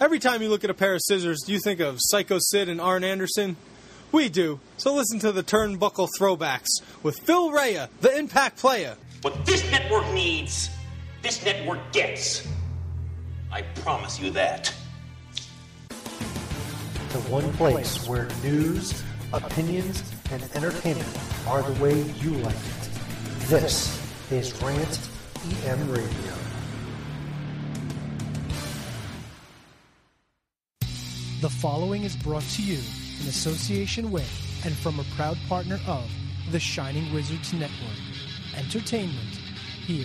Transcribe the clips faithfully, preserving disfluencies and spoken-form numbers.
Every time you look at a pair of scissors, do you think of Psycho Sid and Arn Anderson? We do. So listen to the Turnbuckle Throwbacks with Phil Rea, the Impact Player. What this network needs, this network gets. I promise you that. The one place where news, opinions, and entertainment are the way you like it. This is Rant E M Radio. The following is brought to you in association with and from a proud partner of the Shining Wizards Network. Entertainment here.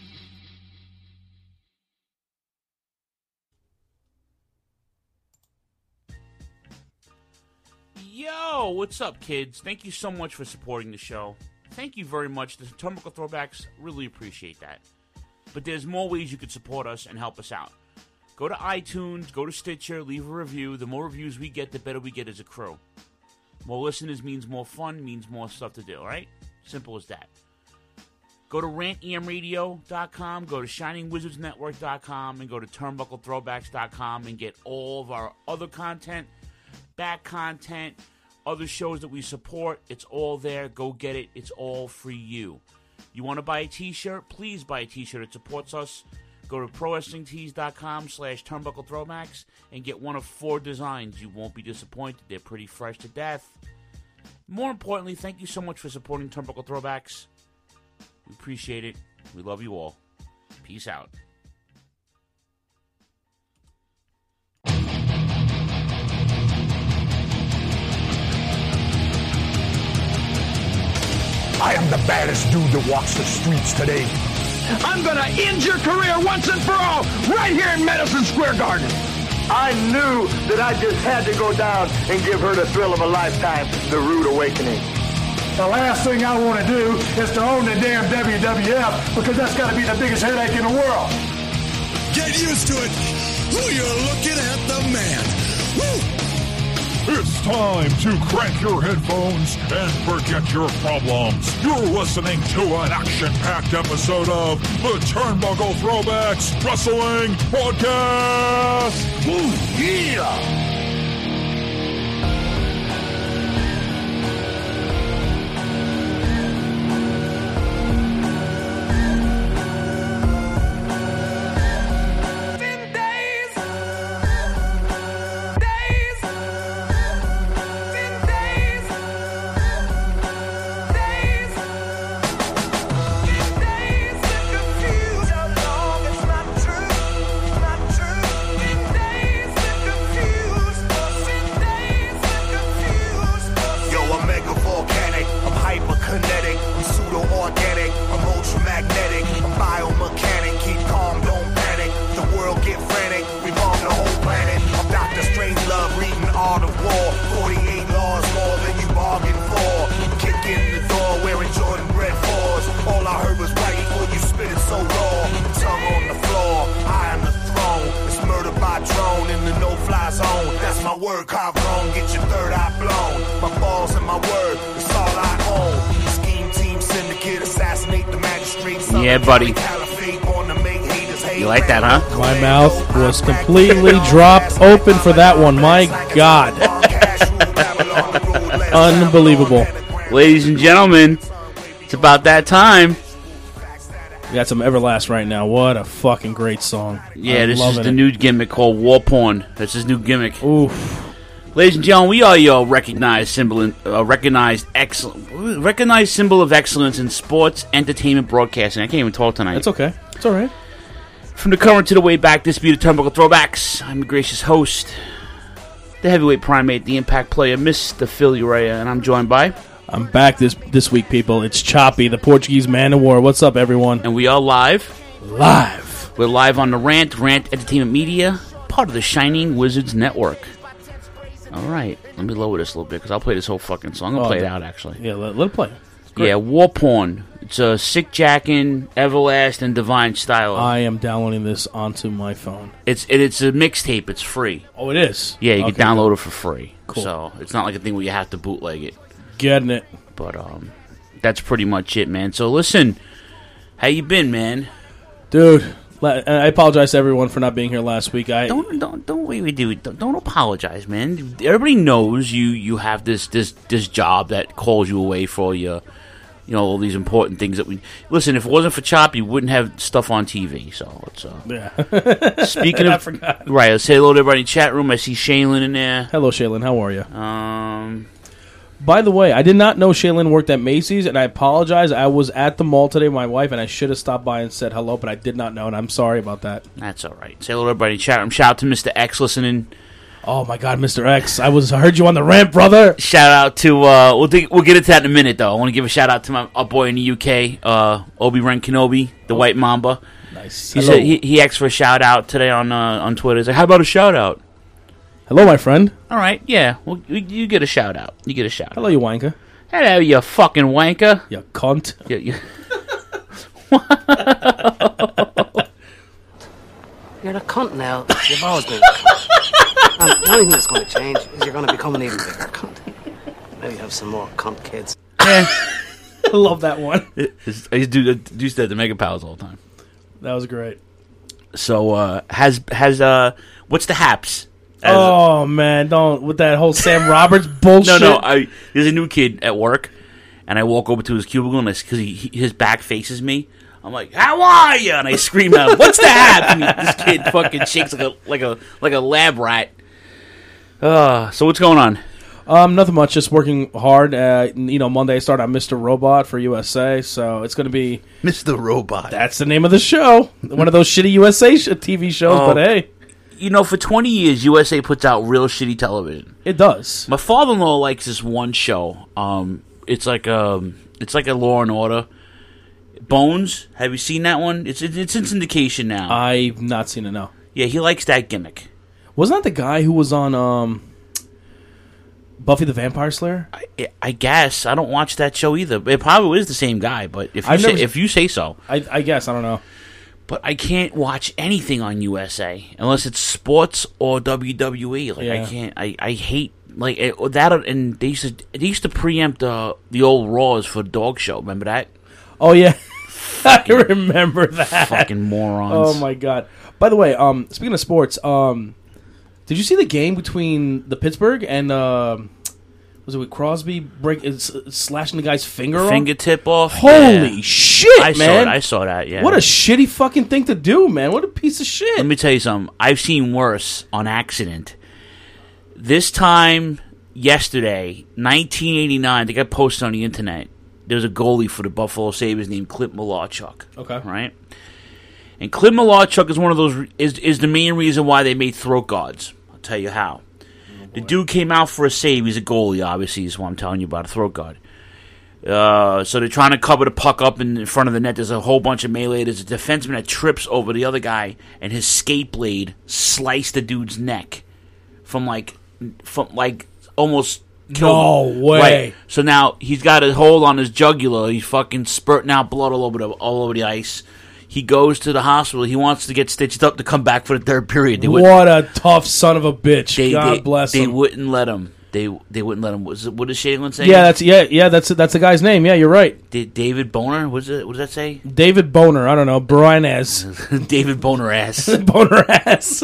Yo, what's up, kids? Thank you so much for supporting the show. Thank you very much. The Turnbuckle Throwbacks, really appreciate that. But there's more ways you could support us and help us out. Go to iTunes, go to Stitcher, leave a review. The more reviews we get, the better we get as a crew. More listeners means more fun, means more stuff to do, right? Simple as that. Go to rant e m radio dot com, go to shining wizards network dot com, and go to turnbuckle throwbacks dot com and get all of our other content, back content, other shows that we support. It's all there. Go get it. It's all for you. You want to buy a t-shirt? Please buy a t-shirt. It supports us. Go to pro wrestling tees dot com slash turnbuckle throwbacks and get one of four designs. You won't be disappointed. They're pretty fresh to death. More importantly, thank you so much for supporting Turnbuckle Throwbacks. We appreciate it. We love you all. Peace out. I am the baddest dude that walks the streets today. I'm gonna end your career once and for all, right here in Madison Square Garden. I knew that I just had to go down and give her the thrill of a lifetime, the rude awakening. The last thing I want to do is to own the damn W W F, because that's got to be the biggest headache in the world. Get used to it. Who you're looking at, the man. Woo! It's time to crank your headphones and forget your problems. You're listening to an action-packed episode of the Turnbuckle Throwbacks Wrestling Podcast. Ooh, yeah! Yeah, buddy. You like that, huh? My mouth was completely dropped open for that one. My God. Unbelievable. Ladies and gentlemen, it's about that time. We got some Everlast right now. What a fucking great song. Yeah, I'm this is the it. new gimmick called War Porn. That's his new gimmick. Oof. Ladies and gentlemen, we are your recognized symbol, in, uh, recognized excellent, recognized symbol of excellence in sports entertainment broadcasting. I can't even talk tonight. It's okay. It's all right. From the current to the way back, this be the Turnbuckle Throwbacks. I'm your gracious host, the heavyweight primate, the Impact Player, Mister Phil Rea, and I'm joined by. I'm back this this week, people. It's Choppy, the Portuguese man of war. What's up, everyone? And we are live. Live. We're live on the Rant, Rant Entertainment Media, part of the Shining Wizards Network. All right, let me lower this a little bit because I'll play this whole fucking song. I'm going to oh, play it out, actually. Yeah, let, let it play. Yeah, War Porn. It's a Sick Jackin', Everlast, and Divine Style. I am downloading this onto my phone. It's it, it's a mixtape. It's free. Oh, it is? Yeah, you okay, can download cool. it for free. Cool. So it's not like a thing where you have to bootleg it. Getting it. But um, that's pretty much it, man. So listen, how you been, man? Dude, I apologize to everyone for not being here last week. I don't don't don't wait, wait, dude. Don't, don't apologize, man. Everybody knows you. You have this this this job that calls you away for all your, you know, all these important things that we listen. If it wasn't for Chop, you wouldn't have stuff on T V. So it's uh, yeah. Speaking I of forgot. right, let's say hello to everybody in the chat room. I see Shaylin in there. Hello, Shaylin. How are you? Um. By the way, I did not know Shaylin worked at Macy's, and I apologize. I was at the mall today with my wife, and I should have stopped by and said hello, but I did not know, and I'm sorry about that. That's all right. Say hello to everybody in the chat room. Shout out to Mister X listening. Oh my God, Mister X! I was I heard you on the ramp, brother. Shout out to uh, we'll think, we'll get into that in a minute though. I want to give a shout out to my up boy in the U K, uh, Obi-Wan Kenobi, the White Mamba. Nice. He Hello. said he, he asked for a shout out today on uh, on Twitter. He's like, "How about a shout out?" Hello, my friend. All right, yeah. Well, you, you get a shout out. You get a shout. Hello, you wanker. Hello, you fucking wanker. You cunt. You, you You're the cunt now. You've always been a cunt. And the only thing that's going to change is you're going to become an even bigger cunt. Maybe have some more cunt kids. I love that one. I used to do, do that to Mega Pals all the time. That was great. So, uh, has, has, uh, what's the haps? As oh, man, don't, with that whole Sam Roberts bullshit. No, no, I, there's a new kid at work, and I walk over to his cubicle, and because he, he, his back faces me, I'm like, "How are you?" And I scream out, "What's the haps?" And he, this kid fucking shakes like a like a like a lab rat. Uh, so what's going on? Um, nothing much. Just working hard. Uh, you know, Monday I start on Mister Robot for U S A, so it's going to be Mister Robot. That's the name of the show. One of those shitty U S A sh- T V shows, Oh. but hey. You know, for twenty years, U S A puts out real shitty television. It does. My father-in-law likes this one show. Um, it's like um, it's like a Law and Order. Bones. Have you seen that one? It's it's in syndication now. I've not seen it, no. Yeah, he likes that gimmick. Wasn't that the guy who was on um, Buffy the Vampire Slayer? I, I guess I don't watch that show either. It probably is the same guy, but if you I've say, never- if you say so, I, I guess I don't know. But I can't watch anything on U S A unless it's sports or W W E. Like Yeah. I can't. I, I hate like it, that. And they used to they used to preempt uh, the old Raws for Dog Show. Remember that? Oh yeah, I remember that. Fucking morons. Oh my god. By the way, um, speaking of sports, um, did you see the game between the Pittsburgh and um, was it with Crosby break is slashing the guy's finger off? Fingertip off. Holy Yeah. shit, I saw man! it. I saw that. Yeah. What a shitty fucking thing to do, man! What a piece of shit. Let me tell you something. I've seen worse on accident. This time yesterday, nineteen eighty-nine. I think I posted on the internet. There was a goalie for the Buffalo Sabres named Clint Malarchuk. Okay. Right? And Clint Malarchuk is one of those is is the main reason why they made throat guards. I'll tell you how. Oh, the dude came out for a save. He's a goalie, obviously, is what I'm telling you about, a throat guard. Uh, so they're trying to cover the puck up in front of the net. There's a whole bunch of melee. There's a defenseman that trips over the other guy, and his skate blade sliced the dude's neck from like from like almost. No way. Right. So now he's got a hole on his jugular. He's fucking spurting out blood all over the all over the ice. He goes to the hospital. He wants to get stitched up to come back for the third period. They What a tough son of a bitch. They, God they, bless they him. wouldn't let him. They they wouldn't let him. Was it, what does Shaylin say? Yeah, that's yeah, yeah. That's that's the guy's name. Yeah, you're right. D- David Boner. What, is it, what does that say? David Boner. I don't know. Brian ass. David Boner ass. Boner ass.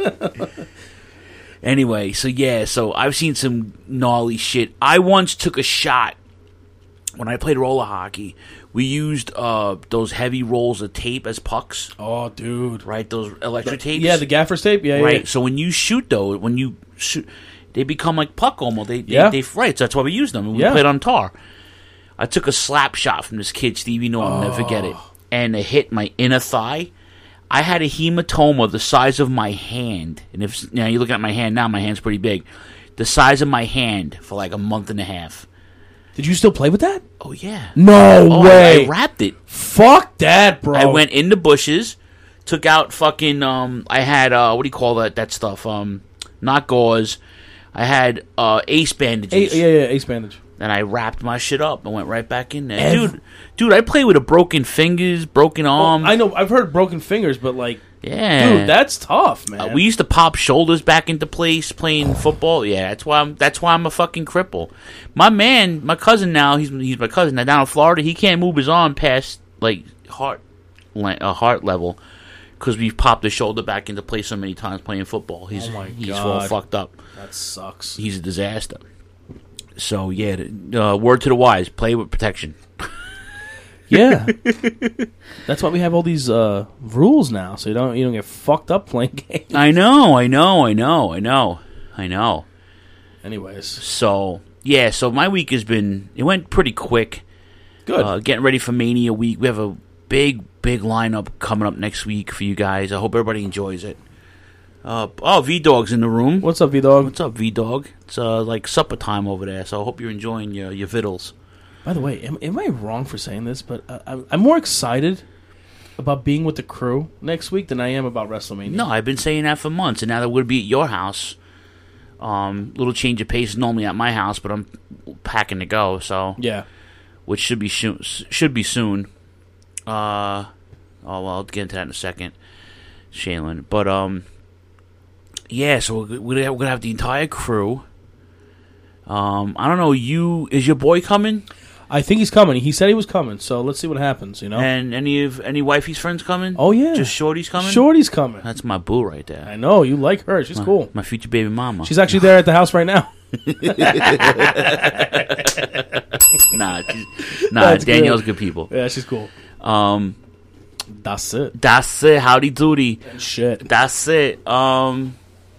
Anyway, so yeah, so I've seen some gnarly shit. I once took a shot when I played roller hockey. We used uh, those heavy rolls of tape as pucks. Oh, dude! Right, those electric tapes. Yeah, the gaffer's tape. Yeah, right. yeah. So when you shoot those, when you shoot, they become like puck almost. They, they, Yeah. they right. So that's why we used them. We Yeah. played on tar. I took a slap shot from this kid, Stevie Norton. I'll never forget it. And it hit my inner thigh. I had a hematoma the size of my hand, and if you know, you're looking at my hand now, my hand's pretty big. The size of my hand for like a month and a half. Did you still play with that? Oh yeah. No oh, way. I, I wrapped it. Fuck that, bro. I went in the bushes, took out fucking. Um, I had uh, what do you call that? That stuff. Um, not gauze. I had uh, ace bandages. A- yeah, yeah, ace bandage. And I wrapped my shit up and went right back in there. Every- dude, dude, I play with a broken fingers, broken arm. Well, I know. I've heard broken fingers, but like, yeah, dude, that's tough, man. Uh, we used to pop shoulders back into place playing football. Yeah, that's why I'm. That's why I'm a fucking cripple. My man, my cousin now. He's he's my cousin now down in Florida. He can't move his arm past like heart, a uh, heart level because we've popped his shoulder back into place so many times playing football. He's Oh my he's God. all fucked up. That sucks. He's a disaster. So yeah, uh, word to the wise: play with protection. Yeah, that's why we have all these uh, rules now, so you don't you don't get fucked up playing games. I know, I know, I know, I know, I know. Anyways, so yeah, so my week has been it went pretty quick. Good. Uh, getting ready for Mania week. We have a big, big lineup coming up next week for you guys. I hope everybody enjoys it. Uh, oh, V Dog's in the room. What's up, V Dog? What's up, V Dog? It's uh, like supper time over there, so I hope you're enjoying your your vittles. By the way, am, am I wrong for saying this? But uh, I'm, I'm more excited about being with the crew next week than I am about WrestleMania. No, I've been saying that for months, and now that we're going to be at your house, um, little change of pace is normally at my house, but I'm packing to go, so yeah, which should be sho- should be soon. Uh, oh well, I'll get into that in a second, Shaylin. But um, yeah, so we're, we're gonna have the entire crew. Um, I don't know. You is your boy coming? I think he's coming. He said he was coming, so let's see what happens. You know, And any of any wifey's friends coming? Oh yeah, Just Shorty's coming. Shorty's coming. That's my boo right there. I know you like her. She's my, cool. My future baby mama. She's actually there at the house right now. nah, she's, nah. That's Danielle's good. good people. Yeah, she's cool. Um, that's it. That's it. Howdy doody. And shit. That's it. Um,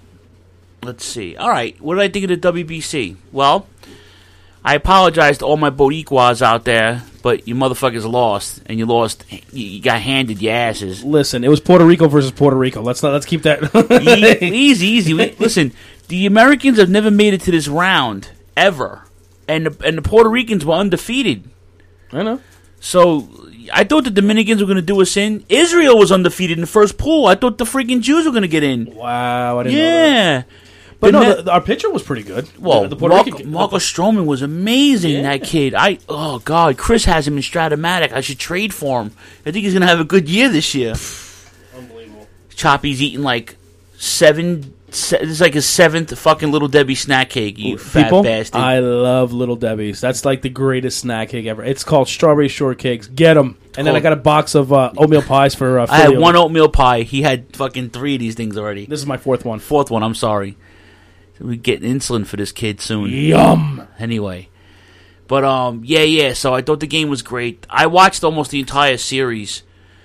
let's see. All right, what did I think of the W B C? Well, I apologize to all my Boricuas out there, but you motherfuckers lost, and you lost. You, you got handed your asses. Listen, it was Puerto Rico versus Puerto Rico. Let's not. Let's keep that easy, easy. Listen, the Americans have never made it to this round ever, and the, and the Puerto Ricans were undefeated. I know. So I thought the Dominicans were going to do us in. Israel was undefeated in the first pool. I thought the freaking Jews were going to get in. Wow, I didn't yeah. know that. But The no, net- the, the, our pitcher was pretty good. Well, the, the Puerto Marco, Rican, Marco Stroman was amazing. Yeah. That kid. I oh god, Chris has him in Stratomatic. I should trade for him. I think he's gonna have a good year this year. Unbelievable. Choppy's eating like seven. Se- this is like his seventh fucking Little Debbie snack cake. You fat People, bastard. I love Little Debbie's. That's like the greatest snack cake ever. It's called strawberry shortcakes. Get them. And then I got a box of uh, oatmeal pies for. Uh, I had Filio. one oatmeal pie. He had fucking three of these things already. This is my fourth one. Fourth one. I'm sorry. We get insulin for this kid soon. Yum. Anyway, but um, yeah, yeah. So I thought the game was great. I watched almost the entire series.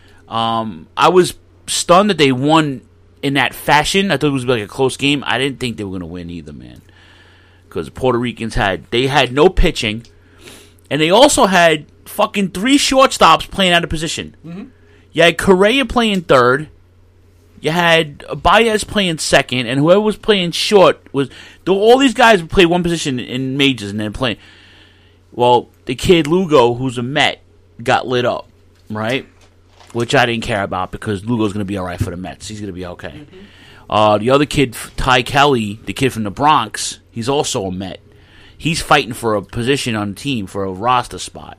Um, I was stunned that they won in that fashion. I thought it was like a close game. I didn't think they were going to win either, man. Because the Puerto Ricans had they had no pitching, and they also had fucking three shortstops playing out of position. Mm-hmm. You had Correa playing third. You had Baez playing second, and whoever was playing short was all these guys would play one position in majors and then play. Well, the kid Lugo, who's a Met, got lit up, right? Which I didn't care about because Lugo's going to be all right for the Mets. He's going to be okay. Mm-hmm. Uh, the other kid, Ty Kelly, the kid from the Bronx, he's also a Met. He's fighting for a position on the team for a roster spot.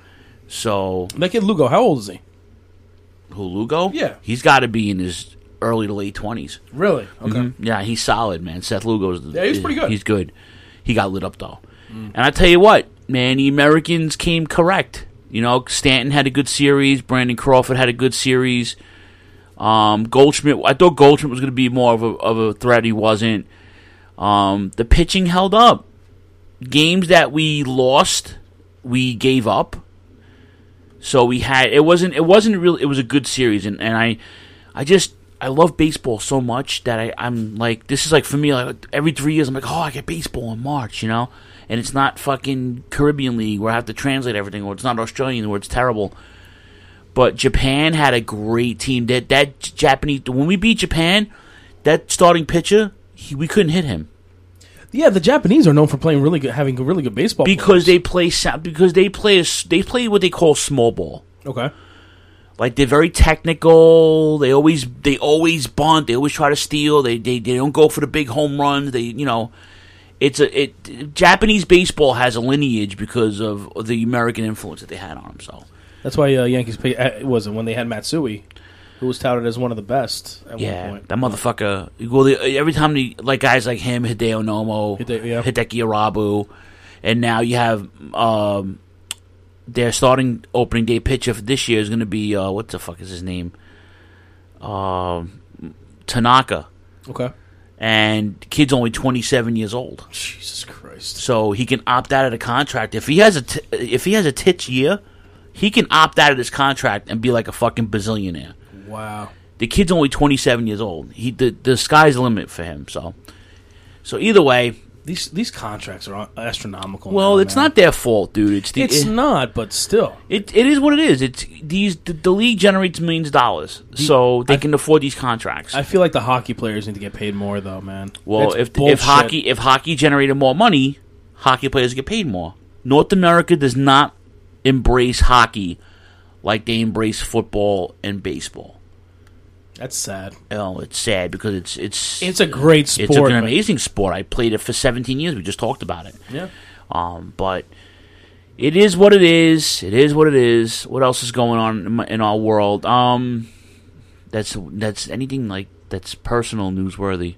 So that kid Lugo, how old is he? Who, Lugo? Yeah, he's got to be in his early to late twenties. Really? Okay. Mm-hmm. Yeah, he's solid, man. Seth Lugo's. Yeah, he's pretty good. He's good. He got lit up though, mm. and I tell you what, man, the Americans came correct. You know, Stanton had a good series. Brandon Crawford had a good series. Um, Goldschmidt, I thought Goldschmidt was going to be more of a of a threat. He wasn't. Um, the pitching held up. Games that we lost, we gave up. So we had it wasn't it wasn't really it was a good series, and, and I I just I love baseball so much that I, I'm like this is like for me like every three years I'm like, oh, I get baseball in March, you know, and it's not fucking Caribbean League where I have to translate everything, or it's not Australian where it's terrible. But Japan had a great team. That that Japanese when we beat Japan, that starting pitcher he, we couldn't hit him. Yeah, the Japanese are known for playing really good, having really good baseball because players. they play because they play a, they play what they call small ball. Okay. Like they're very technical. They always they always bunt. They always try to steal. They they, they don't go for the big home runs. They you know, it's a it Japanese baseball has a lineage because of the American influence that they had on them. So that's why uh, Yankees pay, uh, was it when they had Matsui, who was touted as one of the best at yeah, one point. that motherfucker. Well, they, every time they like guys like him, Hideo Nomo, Hide, yeah. Hideki Arabu, and now you have. Um, Their starting opening day pitcher for this year is going to be uh, what the fuck is his name? uh, Tanaka. Okay. And the kid's only twenty-seven years old. Jesus Christ! So he can opt out of the contract if he has a t- if he has a tits year, he can opt out of this contract and be like a fucking bazillionaire. Wow. The kid's only twenty-seven years old. He the, the sky's the limit for him. So, so either way, these these contracts are astronomical. Well, now, it's man. not their fault, dude. It's the, it's it, not, but still, it it is what it is. It's these the, the league generates millions of dollars, the, so they I, can afford these contracts. I feel like the hockey players need to get paid more, though, man. Well, it's if bullshit. if hockey if hockey generated more money, hockey players get paid more. North America does not embrace hockey like they embrace football and baseball. That's sad. Oh, it's sad because it's it's it's a great sport. It's an amazing sport. I played it for seventeen years. We just talked about it. Yeah. Um, but it is what it is. It is what it is. What else is going on in, my, in our world? Um, that's that's anything like that's personal, newsworthy.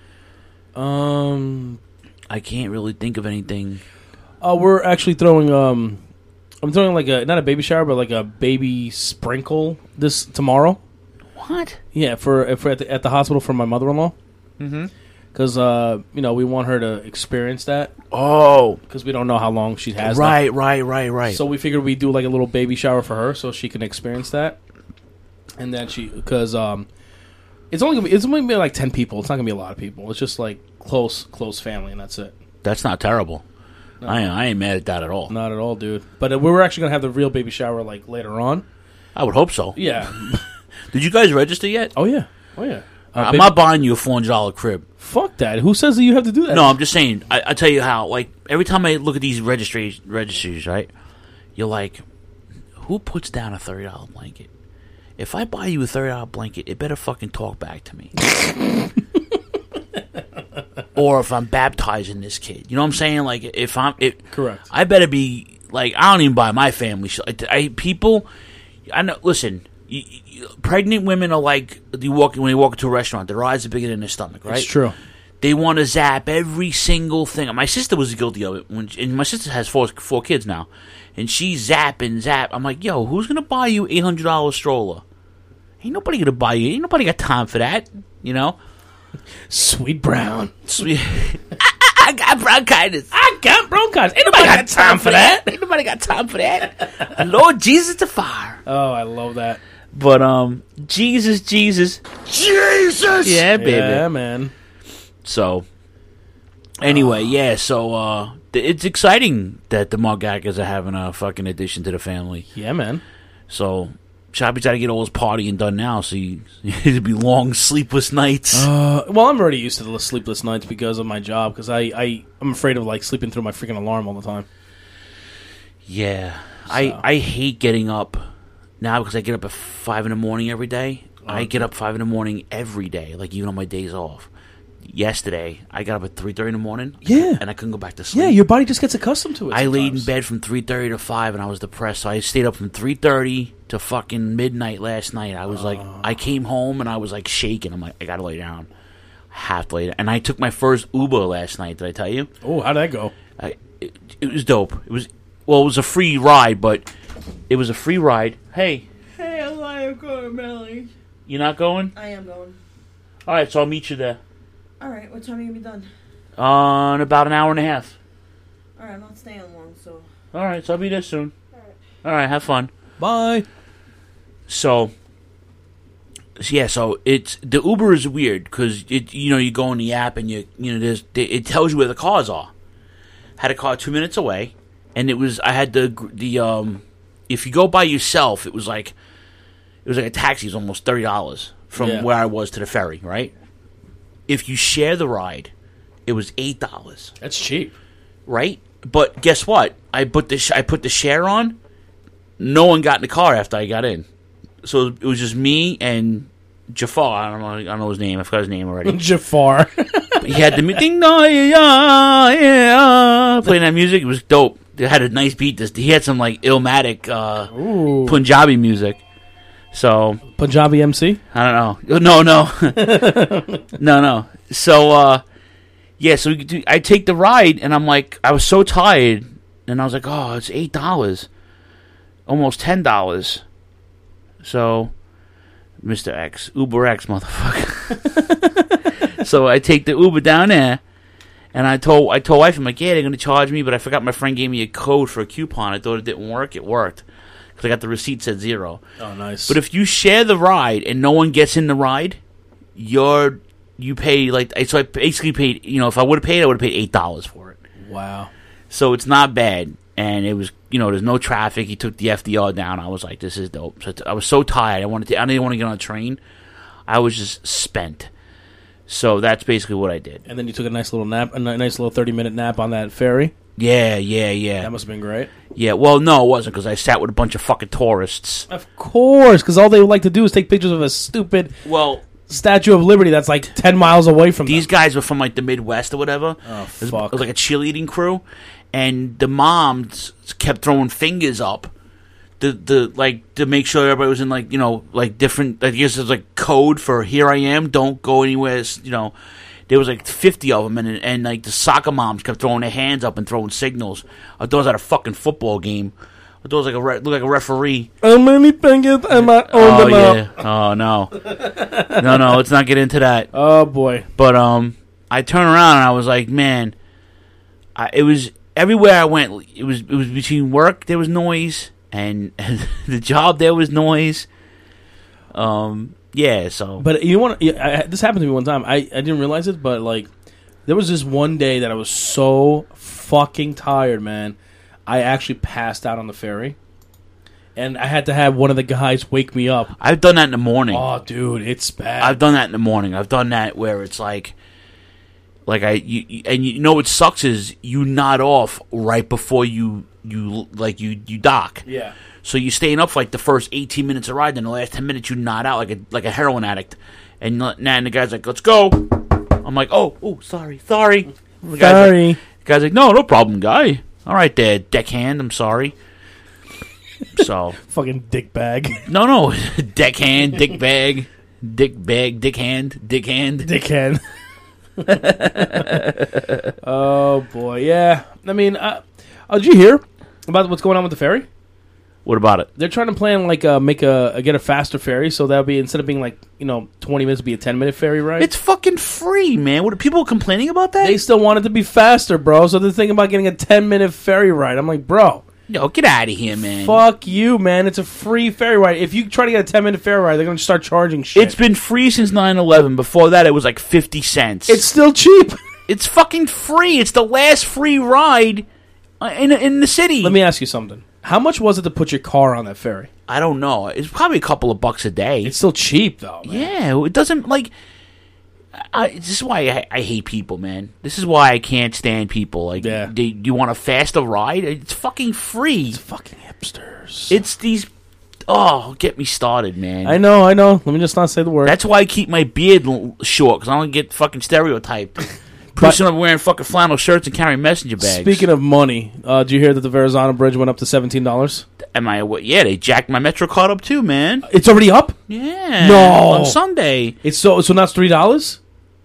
Um, I can't really think of anything. Uh, we're actually throwing um, I'm throwing like a not a baby shower, but like a baby sprinkle this tomorrow. What? Yeah, for for at the, at the hospital for my mother-in-law. Mm-hmm. Because uh, you know, we want her to experience that. Oh, because we don't know how long she has. Right, that. right, right, right. So we figured we'd do like a little baby shower for her, so she can experience that. And then she, because um, it's only gonna be, it's only gonna be like ten people. It's not gonna be a lot of people. It's just like close close family, and that's it. That's not terrible. No. I I ain't mad at that at all. Not at all, dude. But uh, we were actually gonna have the real baby shower like later on. I would hope so. Yeah. Did you guys register yet? Oh yeah. Oh yeah. Uh, I'm baby- not buying you a four hundred dollar crib. Fuck that. Who says that you have to do that? No, I'm just saying. I, I tell you how. Like every time I look at these registries, registries, right? You're like, who puts down a thirty dollar blanket? If I buy you a thirty dollar blanket, it better fucking talk back to me. Or if I'm baptizing this kid, you know what I'm saying? Like if I'm, it, correct. I better be like I don't even buy my family shit. I, I people, I know. Listen. You, you, pregnant women are like you walk when they walk into a restaurant. Their eyes are bigger than their stomach, right? It's true. They want to zap every single thing. My sister was guilty of it, when, and my sister has four four kids now, and she zap and zap. I'm like, yo, who's gonna buy you eight hundred dollar stroller? Ain't nobody gonna buy you. Ain't nobody got time for that, you know. Sweet brown, sweet. I, I got bronchitis. I got bronchitis. Ain't nobody got time for that. Ain't nobody got time for that. Lord Jesus to fire. Oh, I love that. But um, Jesus, Jesus, Jesus. Yeah, baby. Yeah, man. So, anyway, yeah. So uh, th- it's exciting that the Margakas are having a fucking addition to the family. Yeah, man. So, Choppy's got to get all his partying done now. So he, it'll be long sleepless nights. Uh, well, I'm already used to the sleepless nights because of my job. Because I, I, I'm afraid of like sleeping through my freaking alarm all the time. Yeah, So. I, I hate getting up now because I get up at five in the morning every day. Oh, I get up five in the morning every day, like even on my days off. Yesterday, I got up at three thirty in the morning. Yeah, and I couldn't go back to sleep. Yeah, your body just gets accustomed to it. I sometimes. laid in bed from three thirty to five, and I was depressed. So I stayed up from three thirty to fucking midnight last night. I was like, I came home and I was like shaking. I'm like, I gotta lay down. I have to lay down. And I took my first Uber last night. Did I tell you? Oh, how'd that go? I, it, it was dope. It was well, it was a free ride, but it was a free ride. Hey, Hey, I'm going, Melly. you not going? I am going. All right, so I'll meet you there. All right, what time are you gonna be done? Uh, in about an hour and a half. All right, I'm not staying long, so. All right, so I'll be there soon. All right, have fun. Bye. So, so yeah, so it's the Uber is weird because it you know you go in the app and you you know there's it tells you where the cars are. Had a car two minutes away, and it was I had the the um if you go by yourself it was like it was like a taxi. It was almost thirty dollars from Yeah. where I was to the ferry, right? If you share the ride, it was eight dollars. That's cheap, right? But guess what? I put the sh- I put the share on. No one got in the car after I got in, so it was just me and Jafar. I don't know. I don't know his name. I forgot his name already. Jafar. He had the ding no yeah yeah playing that music. It was dope. It had a nice beat. This he had some like Illmatic uh, Punjabi music. So Punjabi M C? I don't know. No, no, no, no. So uh, yeah, so we could do, I take the ride, and I'm like, I was so tired, and I was like, oh, it's eight dollars, almost ten dollars. So Mister X, Uber X, motherfucker. So I take the Uber down there, and I told I told wife, I'm like, yeah, they're gonna charge me, but I forgot my friend gave me a code for a coupon. I thought it didn't work. It worked because I got the receipt said zero. Oh, nice. But if you share the ride and no one gets in the ride, you're you pay like so. I basically paid. You know, if I would have paid, I would have paid eight dollars for it. Wow. So it's not bad, and it was you know, there's no traffic. He took the F D R down. I was like, this is dope. So I was so tired. I wanted to. I didn't want to get on a train. I was just spent. So that's basically what I did. And then you took a nice little nap, a nice little thirty minute nap on that ferry. Yeah, yeah, yeah. That must have been great. Yeah, well, no, it wasn't because I sat with a bunch of fucking tourists. Of course, because all they would like to do is take pictures of a stupid well Statue of Liberty that's like ten miles away from these them. guys were from like the Midwest or whatever. Oh, it was, fuck. It was like a cheerleading crew, and the moms kept throwing fingers up. The the like to make sure everybody was in like you know like different. I guess there's like code for here I am. Don't go anywhere. You know, there was like fifty of them, and and like the soccer moms kept throwing their hands up and throwing signals. I thought it was at a fucking football game. I thought it was like a re- looked like a referee. How many fingers am I on Oh the yeah. map? Oh no. No no. Let's not get into that. Oh boy. But um, I turned around and I was like, man, I, it was everywhere I went. It was it was between work there was noise. And the job there was noise. Um, yeah, so. But you want to? Yeah, this happened to me one time. I, I didn't realize it, but like, there was this one day that I was so fucking tired, man. I actually passed out on the ferry, and I had to have one of the guys wake me up. I've done that in the morning. Oh, dude, it's bad. I've done that in the morning. I've done that where it's like, like I, you, you- and you know what sucks is you nod off right before you. You like you you dock, Yeah. So you're staying up for like the first eighteen minutes of ride, then the last ten minutes you nod out like a like a heroin addict, and now and the guy's like, "Let's go." I'm like, "Oh, oh, sorry, sorry." The guy's Sorry. Like, the guy's like, "No, no problem, guy. All right, there, deckhand. I'm sorry." So Fucking dick bag. no, no, deckhand, dick bag, dick bag, dick hand, dick hand, Dickhead. Oh boy, yeah. I mean, uh, oh, did you hear about what's going on with the ferry? What about it? They're trying to plan like uh, make a get a faster ferry, so that'll be instead of being like you know twenty minutes, be a ten minute ferry ride. It's fucking free, man. What are people complaining about that? They still want it to be faster, bro. So they're thinking about getting a ten minute ferry ride. I'm like, bro, Yo, get out of here, man. fuck you, man. It's a free ferry ride. If you try to get a ten minute ferry ride, they're gonna start charging shit. It's been free since nine eleven. Before that, it was like fifty cents. It's still cheap. It's fucking free. It's the last free ride uh, in in the city. Let me ask you something. How much was it to put your car on that ferry? I don't know. It's probably a couple of bucks a day. It's still cheap though, man. Yeah, it doesn't like. I, this is why I, I hate people, man. This is why I can't stand people. Like, Yeah. they, you want a faster ride? It's fucking free. It's fucking hipsters. It's these. Oh, get me started, man. I know, I know. Let me just not say the word. That's why I keep my beard l- short, because I don't get fucking stereotyped. Pretty soon I'm wearing fucking flannel shirts and carrying messenger bags. Speaking of money, uh, did you hear that the Verrazano Bridge went up to seventeen dollars? Am I? what- Yeah, they jacked my Metro card up too, man. It's already up? Yeah. No. On Sunday. It's so so now it's three dollars?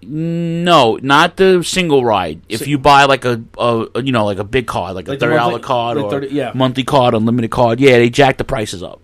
No, not the single ride. If you buy like a, a, a you know like a big card, like, Like a the thirty dollar monthly- card like or thirty yeah. monthly card, unlimited card, yeah, they jacked the prices up.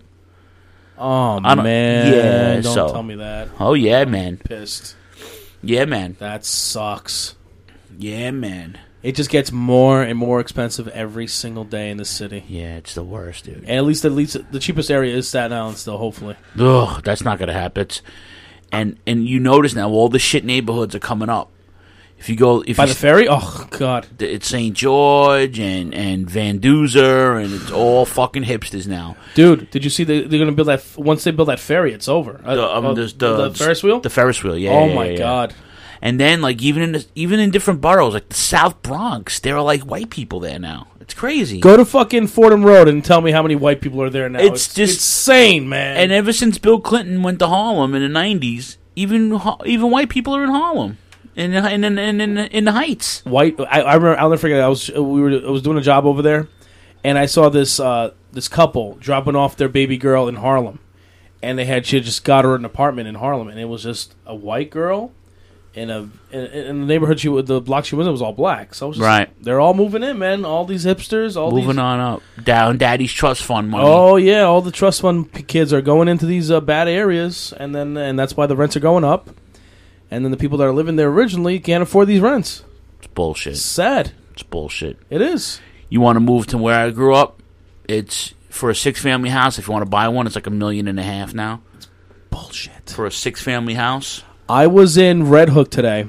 Oh I don't- man. yeah, Don't so- tell me that. Oh yeah, man. Pissed. Yeah, man. That sucks. Yeah, man. It just gets more and more expensive every single day in the city. Yeah, it's the worst, dude. And at least at least the cheapest area is Staten Island still, hopefully. Ugh, that's not gonna happen. It's, and and you notice now all the shit neighborhoods are coming up. If you go, if By you the ferry? Oh god. it's Saint George and, and Van Duzer, and it's all fucking hipsters now. Dude, did you see they, they're going to build that once they build that ferry, it's over. Uh, The, um, uh, there's the, the Ferris wheel? The Ferris wheel, yeah. Oh yeah, my yeah. god. And then, like, even in the, even in different boroughs, like the South Bronx, there are like white people there now. It's crazy. Go to fucking Fordham Road and tell me how many white people are there now. It's just insane, man. And ever since Bill Clinton went to Harlem in the nineties, even Har- even white people are in Harlem, in in in in, in, in the Heights. White. I, I remember. I'll never forget. I was we were I was doing a job over there, and I saw this uh, this couple dropping off their baby girl in Harlem, and they had she had just got her an apartment in Harlem, and it was just a white girl in a in, in the neighborhood she the block she was in was all black. So I was just, Right. they're all moving in, man. All these hipsters, all Moving these, on up. Down Daddy's trust fund money. Oh yeah, all the trust fund p- kids are going into these uh, bad areas, and then and that's why the rents are going up. And then the people that are living there originally can't afford these rents. It's bullshit. Sad. It's bullshit. It is. You want to move to where I grew up? It's for a six-family house. If you want to buy one, it's like a million and a half now. It's bullshit. For a six-family house? I was in Red Hook today.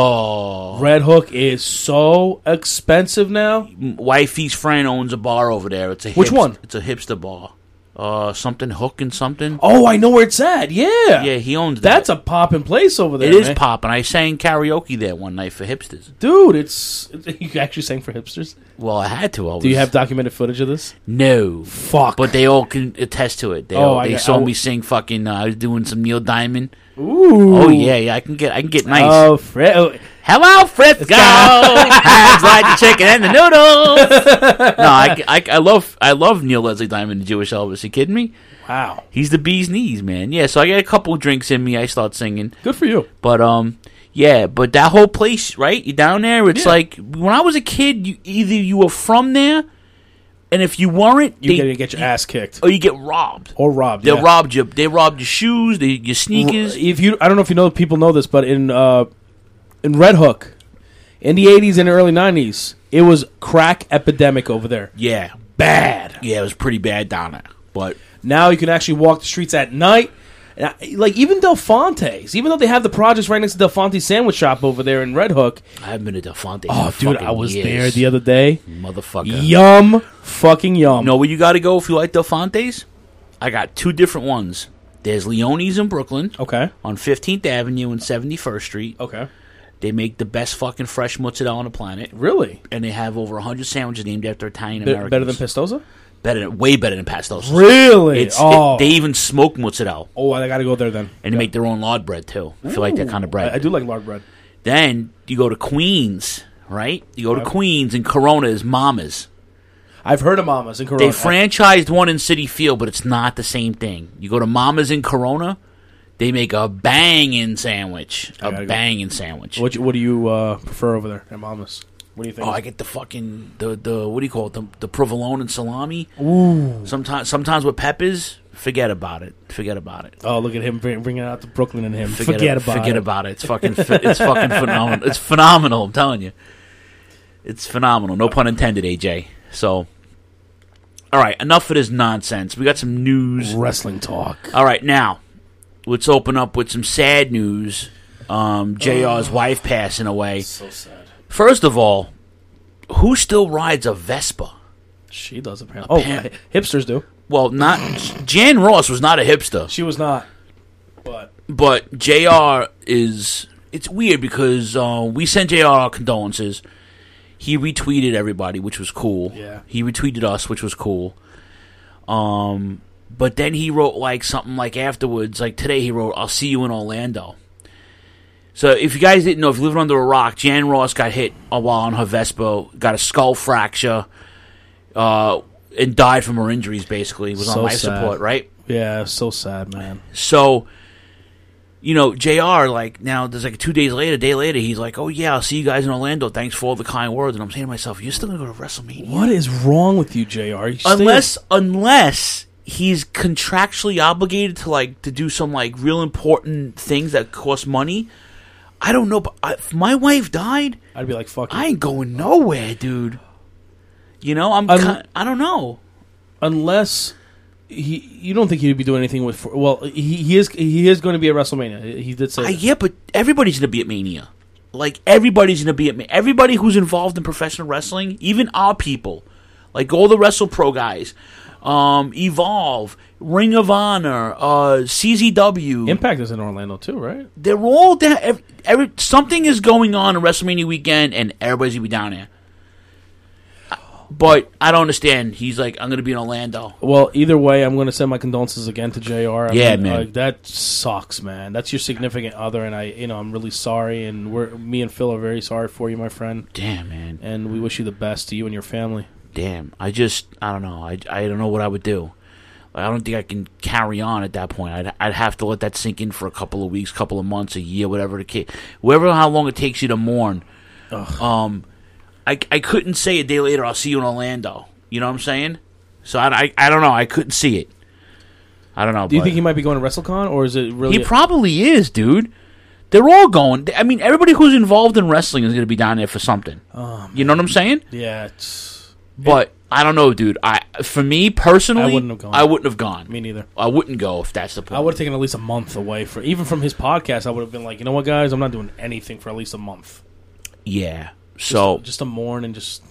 Oh. Red Hook is so expensive now. Wifey's friend owns a bar over there. It's a Which hipst- one? It's a hipster bar. Uh, something Hook and something. Oh, I know where it's at. Yeah. Yeah, he owns that. That's a poppin' place over there. It is man. popping. I sang karaoke there one night for hipsters. Dude, it's... You actually sang for hipsters? Well, I had to. I was, Do you have documented footage of this? No. Fuck. But they all can attest to it. They Oh, all, I they got- saw I- me sing fucking. Uh, I was doing some Neil Diamond. Ooh. Oh yeah, yeah. I can get. I can get nice. Oh, Fred. Oh. Hello, Frisco. Hands like the chicken and the noodles. No, I, I, I love I love Neil Leslie Diamond, the Jewish Elvis. You kidding me? Wow. He's the bee's knees, man. Yeah, so I get a couple drinks in me. I start singing. Good for you. But um, yeah, but that whole place, right? You down there? It's Yeah. like when I was a kid. You either you were from there, and if you weren't, You're they, going to get your ass kicked. or you get robbed. Or robbed, They yeah. robbed you. They robbed your shoes, they, your sneakers. If you, I don't know if you know, people know this, but in uh, in Red Hook, in the eighties and early nineties, it was crack epidemic over there. Yeah, bad. Yeah, it was pretty bad down there. But now you can actually walk the streets at night. And I- Like even Del Fonte's, even though they have the projects right next to Del Fonte's sandwich shop over there in Red Hook. I haven't been to Del Fonte. Oh, in dude, fucking I was years. there the other day. Motherfucker. Yum, fucking yum. Know where you got to go if you like Del Fonte's? I got two different ones. There's Leone's in Brooklyn. Okay. On fifteenth Avenue and seventy-first Street. Okay. They make the best fucking fresh mozzarella on the planet. Really? And they have over one hundred sandwiches named after Italian Be- Americans. better than Pistoza? Better than, way better than Pastos. Really? It's, Oh. it- they even smoke mozzarella. Oh, I got to go there then. And they make their own lard bread, too, if you like that kind of bread. I, I do like lard bread. Then you go to Queens, right? You go to Okay. Queens, and Corona is Mama's. I've heard of Mama's in Corona. They franchised one in City Field, but it's not the same thing. You go to Mama's in Corona, they make a banging sandwich. I A gotta go. banging sandwich. What, you- what do you uh, prefer over there at Mama's? What do you think? Oh, I get the fucking the the what do you call it? The, the provolone and salami. Ooh. Sometimes sometimes with peppers. Forget about it. Forget about it. Oh, look at him bring, bringing it out to Brooklyn and him. Forget, Forget, it, about forget it. about it. It's fucking ph- it's fucking phenomenal. It's phenomenal. I'm telling you, it's phenomenal. No pun intended, A J. So, all right, enough of this nonsense. We got some news, wrestling talk. All right, now let's open up with some sad news. Um, J R's Oh. wife passing away. So sad. First of all, who still rides a Vespa? She does apparently. Oh, Appar- hi- hipsters do. Well, not Jan Ross was not a hipster. She was not. But But J R is. It's weird because uh, we sent J R our condolences. He retweeted everybody, which was cool. Yeah. He retweeted us, which was cool. Um, but then he wrote like something like afterwards, like today he wrote, "I'll see you in Orlando." So if you guys didn't know, if you live under a rock, Jan Ross got hit a while on her Vespa, got a skull fracture, uh, and died from her injuries. Basically, was So on life sad. support, right? Yeah, so sad, man. So, you know, J R, like, now, there's like two days later, a day later, he's like, oh, yeah, I'll see you guys in Orlando. Thanks for all the kind words. And I'm saying to myself, you're still going to go to WrestleMania? What is wrong with you, J R? You stay- Unless, unless he's contractually obligated to, like, to do some, like, real important things that cost money. I don't know, but I, if my wife died, I'd be like, fuck it. I ain't going nowhere, dude. You know, I'm, Un- ki- I don't know. Unless he, you don't think he'd be doing anything with? Well, he, he is. He is going to be at WrestleMania. He did say. Uh, that. yeah, but everybody's going to be at Mania. Like, everybody's going to be at Mania. Everybody who's involved in professional wrestling, even our people, like all the WrestlePro guys, um, Evolve, Ring of Honor, uh, C Z W. Impact is in Orlando too, right? They're all down. Every, every, something is going on in WrestleMania weekend, and everybody's going to be down there. But I don't understand. He's like, I'm going to be in Orlando. Well, either way, I'm going to send my condolences again to J R. I Yeah, mean, man. uh, that sucks, man. That's your significant other, and I, you know, I'm really sorry, and we're me and Phil are very sorry for you, my friend. Damn, man. And we wish you the best to you and your family. Damn. I just, I don't know. I, I don't know what I would do. I don't think I can carry on at that point. I'd I'd have to let that sink in for a couple of weeks, couple of months, a year, whatever the case, whatever how long it takes you to mourn. Ugh. Um, I I couldn't say a day later I'll see you in Orlando. You know what I'm saying? So I I, I don't know. I couldn't see it. I don't know. Do you but think he might be going to WrestleCon, or is it really? he probably is, dude. They're all going. I mean, everybody who's involved in wrestling is going to be down there for something. Oh, you know what I'm saying? Yeah. It's, But it, I don't know, dude. I for me personally, I wouldn't have gone. I wouldn't have gone. Me neither. I wouldn't go if that's the point. I would have taken at least a month away for even from his podcast. I would have been like, you know what, guys, I'm not doing anything for at least a month. Yeah. So just, just a mourn and just.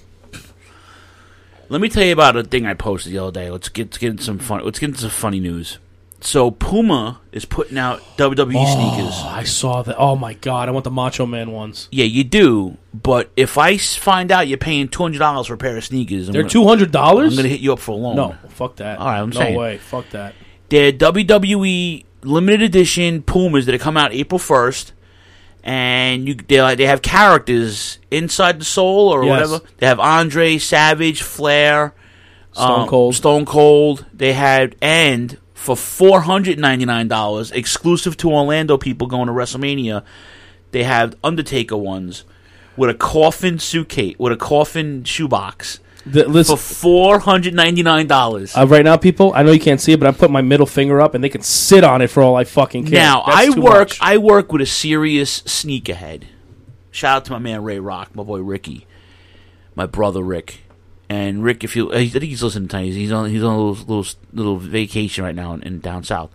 Let me tell you about a thing I posted the other day. Let's get, let's get into some fun. Let's get into some funny news. So Puma is putting out W W E oh, sneakers. I saw that. Oh my god, I want the Macho Man ones. Yeah, you do. But if I s- find out you're paying two hundred dollars for a pair of sneakers, I'm They're gonna- two hundred dollars. I'm going to hit you up for a loan. No, fuck that. All right, I'm no saying. way, fuck that. They're W W E limited edition Pumas that come out April first, and you they they have characters inside the sole or Yes. whatever. They have Andre, Savage, Flair, Stone um, Cold. Stone Cold. They had and for four hundred ninety-nine dollars, exclusive to Orlando people going to WrestleMania, they have Undertaker ones with a coffin suitcase, with a coffin shoebox The, listen, for four hundred ninety-nine dollars. uh, right now, people, I know you can't see it, but I'm putting my middle finger up, and they can sit on it for all I fucking care. Now, That's I too work much. I work with a serious sneakerhead. Shout out to my man Ray Rock, my boy Ricky, my brother Rick. And Rick, if you, I think he's listening to you. He's on, he's on a little, little, little vacation right now in, in down south.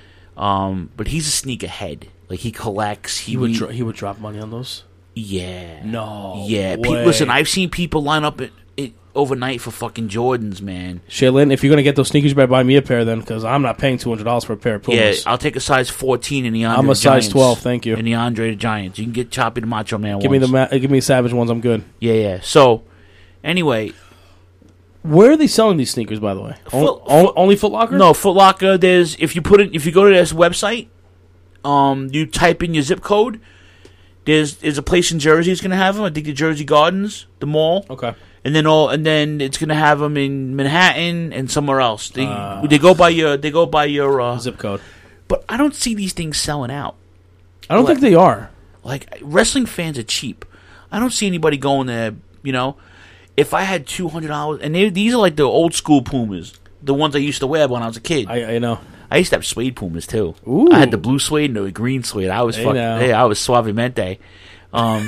Um, but he's a sneakerhead. Like he collects. He, He would he, dro- he would drop money on those. yeah, No, yeah. Pe- way. listen, I've seen people line up at, it overnight for fucking Jordans, man. Shaylin, if you're gonna get those sneakers, you better buy me a pair then, because I'm not paying two hundred dollars for a pair of Pumas. Yeah, I'll take a size fourteen in the Andre I'm a the size Giants. twelve, thank you. In the Andre the Giants, you can get Choppy the Macho Man. Give ones. me the ma- give me Savage ones. I'm good. Yeah, yeah. So, anyway, Where are they selling these sneakers, by the way? Foot- O- o- only Foot Locker? no, Foot Locker. There's if you put it if you go to this website, um, you type in your zip code. There's there's a place in Jersey that's gonna have them. I think the Jersey Gardens, the mall. Okay. And then all and then it's gonna have them in Manhattan and somewhere else. They Uh, they go by your they go by your uh, Zip code. But I don't see these things selling out. I don't Like- think they are. Like wrestling fans are cheap. I don't see anybody going there. You know, if I had two hundred dollars, and they, these are like the old school Pumas, the ones I used to wear when I was a kid. I, I know. I used to have suede Pumas too. Ooh. I had the blue suede and the green suede. I was Hey, fucking. now. Hey, I was suavemente. Um,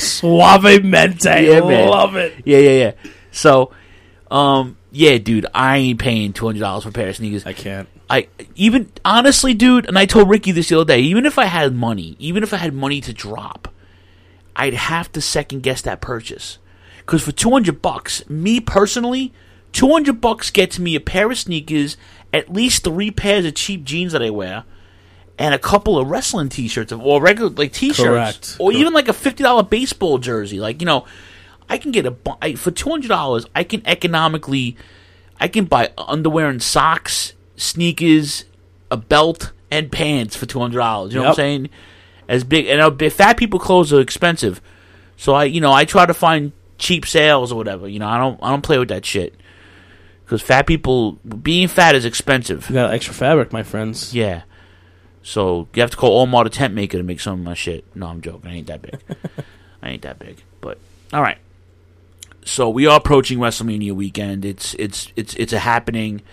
Suavemente. Yeah, man. Love it. yeah, yeah, yeah. So, um, yeah, dude, I ain't paying two hundred dollars for a pair of sneakers. I can't. I even honestly, dude, and I told Ricky this the other day. Even if I had money, even if I had money to drop, I'd have to second guess that purchase. Because for two hundred bucks, me personally, two hundred bucks gets me a pair of sneakers, at least three pairs of cheap jeans that I wear, and a couple of wrestling T-shirts or regular like T-shirts, Correct. or even like a fifty dollar baseball jersey. Like you know, I can get a bu- I, for two hundred dollars. I can economically, I can buy underwear and socks, sneakers, a belt, and pants for two hundred dollars. You know what I'm Yep. saying? As big and uh, fat people clothes are expensive, so I you know I try to find cheap sales or whatever. You know I don't I don't play with that shit because fat people being fat is expensive. You got extra fabric, my friends. Yeah. So you have to call Omar the tent maker to make some of my shit. No, I'm joking. I ain't that big. I ain't that big. But all right. So we are approaching WrestleMania weekend. It's it's it's it's a happening.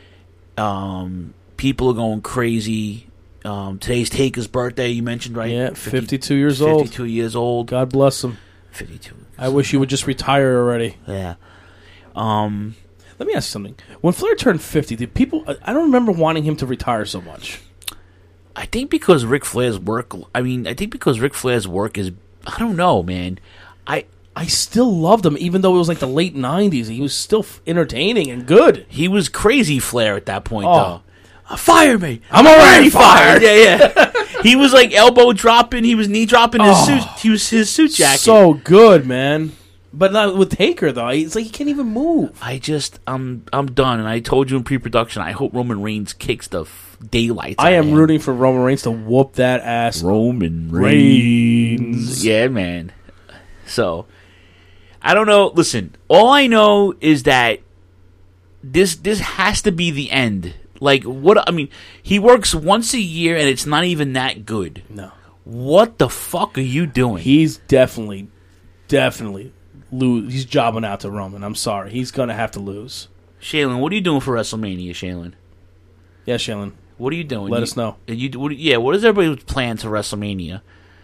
Um, people are going crazy. Um, today's Taker's birthday. You mentioned right? Yeah, fifty-two years old. Fifty-two years old. God bless him. Fifty-two. I wish you would just retire already. Yeah. Um. Let me ask you something. When Flair turned fifty, did people? I- I don't remember wanting him to retire so much. I think because Ric Flair's work. I mean, I think because Ric Flair's work is. I don't know, man. I I still loved him, even though it was like the late nineties. He was still f- entertaining and good. He was crazy Flair at that point, Oh. though. Uh, fire me! I'm already fired. Yeah, yeah. He was like elbow dropping. He was knee dropping his Oh. suit. He was his suit jacket. So good, man. But not with Taker though. It's like he can't even move. I just, I'm, I'm done. And I told you in pre-production, I hope Roman Reigns kicks the f- daylights. I out of am him. rooting for Roman Reigns to whoop that ass. Roman Reigns. Yeah, man. So, I don't know. Listen, all I know is that this this has to be the end. Like, what? I mean, he works once a year, and it's not even that good. No. What the fuck are you doing? He's definitely, definitely lose. He's jobbing out to Roman. I'm sorry. He's gonna have to lose. Shaylin, what are you doing for WrestleMania, Shaylin? Yeah, Shaylin. What are you doing? Let you, us know. You, what, yeah, what is everybody's plan for WrestleMania?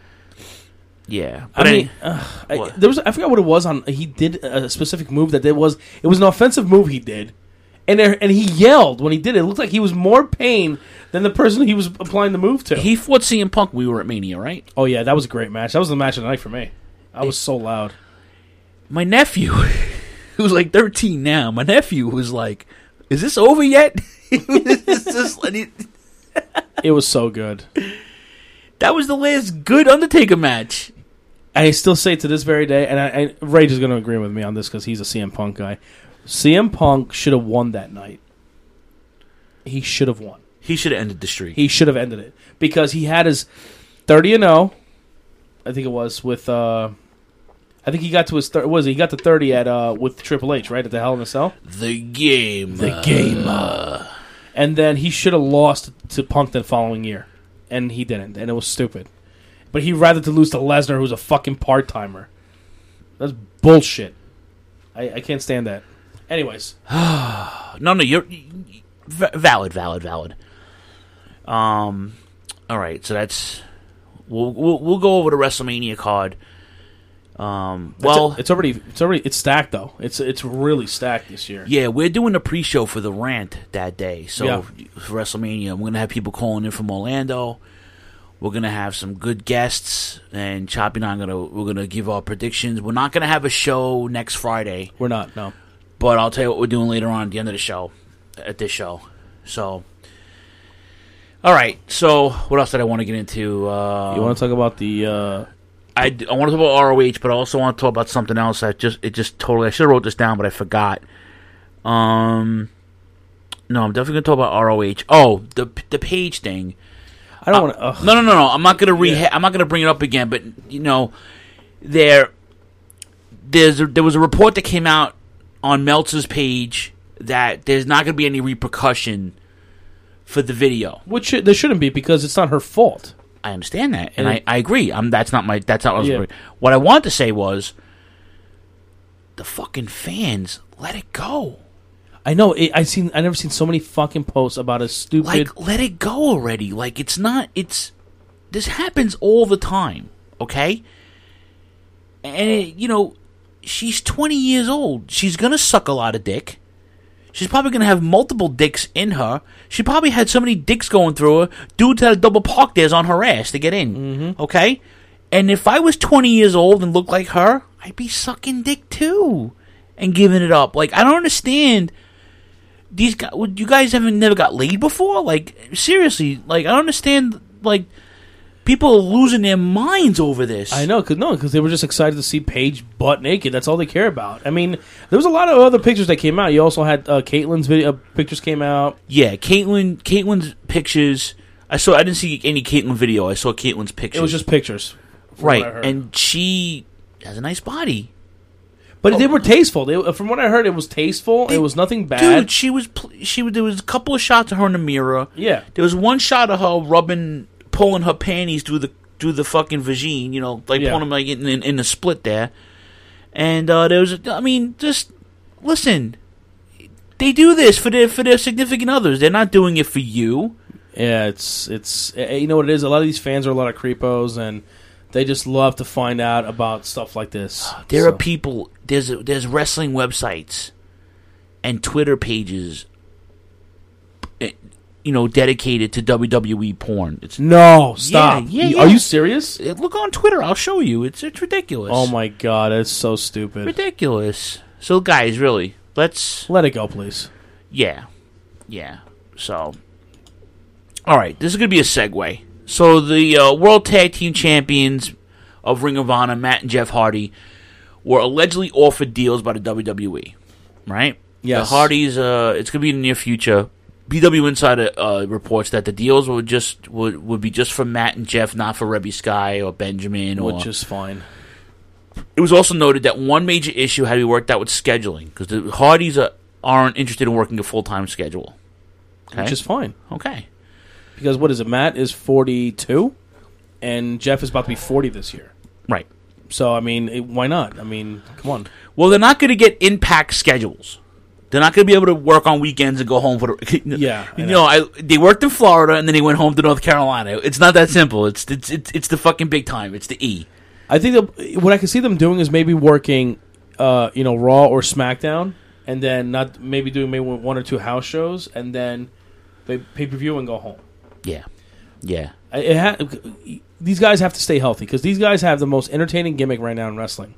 Yeah, I mean, uh, I, there was I forgot what it was on. He did a specific move that there was. It was an offensive move he did, and there, and he yelled when he did it. It looked like he was more pain than the person he was applying the move to. He fought C M Punk. We were at Mania, right? Oh yeah, that was a great match. That was the match of the night for me. I was so loud. My nephew, who's like thirteen now, my nephew was like, "Is this over yet?" Is this, it was so good. That was the last good Undertaker match. I still say to this very day, and I, I, Rage is going to agree with me on this because he's a C M Punk guy. C M Punk should have won that night. He should have won. He should have ended the streak. He should have ended it because he had his thirty and oh. I think it was with. Uh, I think he got to his thir- was he? he got to thirty at uh, with Triple H, right, at the Hell in a Cell. The game, the game, uh, and then he should have lost to Punk the following year, and he didn't, and it was stupid. But he'd rather to lose to Lesnar, who's a fucking part-timer. That's bullshit. I, I can't stand that. Anyways. no, no, you're... Valid, valid, valid. Um, all right, so that's... We'll, we'll, we'll go over the WrestleMania card. Um, well... It's, a, it's already... It's already... It's stacked, though. It's it's really stacked this year. Yeah, we're doing a pre-show for the rant that day. So, yeah. for WrestleMania, I'm going to have people calling in from Orlando. We're gonna have some good guests, and Choppy and I are gonna we're gonna give our predictions. We're not gonna have a show next Friday. We're not, no. But I'll tell you what we're doing later on at the end of the show, at this show. So, all right. So, what else did I want to get into? Uh, you want to talk about the? Uh... I, I want to talk about R O H, but I also want to talk about something else. I just it just totally I should have wrote this down, but I forgot. Um, no, I'm definitely gonna talk about R O H. Oh, the the Page thing. I don't uh, want to. No, no, no, no. I'm not gonna re. Yeah. I'm not gonna bring it up again. But you know, there, there's a, there was a report that came out on Meltzer's page that there's not gonna be any repercussion for the video, which there shouldn't be because it's not her fault. I understand that, and, and I, I agree. I'm that's not my that's not what I was. Yeah. What I wanted to say was, the fucking fans let it go. I know. It, I seen. I never seen so many fucking posts about a stupid. Like, let it go already. Like, it's not. It's this happens all the time. Okay, and it, you know, she's twenty years old. She's gonna suck a lot of dick. She's probably gonna have multiple dicks in her. She probably had so many dicks going through her. Dudes had a double park theirs on her ass to get in. Mm-hmm. Okay, and if I was twenty years old and looked like her, I'd be sucking dick too and giving it up. Like, I don't understand. These guys, you guys haven't never got laid before? Like, seriously, like, I don't understand, like, people are losing their minds over this. I know, because no, because they were just excited to see Paige butt naked. That's all they care about. I mean, there was a lot of other pictures that came out. You also had uh, Caitlin's video uh, pictures came out. Yeah, Caitlyn, Caitlin's pictures. I saw. I didn't see any Caitlyn video. I saw Caitlin's pictures. It was just pictures, right? And she has a nice body. But oh. they were tasteful. They, from what I heard, it was tasteful. They, it was nothing bad. Dude, she was. She there was a couple of shots of her in the mirror. Yeah, there was one shot of her rubbing, pulling her panties through the through the fucking vagine. You know, like yeah. pulling them like in, in, in the split there. And uh, there was. I mean, just listen. They do this for their for their significant others. They're not doing it for you. Yeah, it's it's you know what it is. A lot of these fans are a lot of creepos and. They just love to find out about stuff like this. There so. are people. There's a, there's wrestling websites and Twitter pages, you know, dedicated to W W E porn. It's no stop. Yeah, yeah, yeah. Are you serious? Look on Twitter. I'll show you. It's it's ridiculous. Oh my god, it's so stupid. Ridiculous. So guys, really, let's let it go, please. Yeah, yeah. So, all right, this is gonna be a segue. So the uh, World Tag Team Champions of Ring of Honor, Matt and Jeff Hardy, were allegedly offered deals by the W W E, right? Yes. The Hardys, uh, it's going to be in the near future. B W Insider uh, reports that the deals would just would, would be just for Matt and Jeff, not for Rebby Sky or Benjamin. Which or, is fine. It was also noted that one major issue had to be worked out with scheduling, because the Hardys are, aren't interested in working a full-time schedule. Okay. which is fine. Okay. Because what is it? Matt is forty-two, and Jeff is about to be forty this year. Right. So, I mean, it, why not? I mean, come on. Well, they're not going to get Impact schedules. They're not going to be able to work on weekends and go home for the. Yeah, I you know. know, I they worked in Florida and then they went home to North Carolina. It's not that simple. It's it's it's, it's the fucking big time. It's the E. I think that what I can see them doing is maybe working, uh, you know, Raw or SmackDown, and then not maybe doing maybe one or two house shows, and then they pay per view and go home. Yeah, yeah. It ha- these guys have to stay healthy because these guys have the most entertaining gimmick right now in wrestling.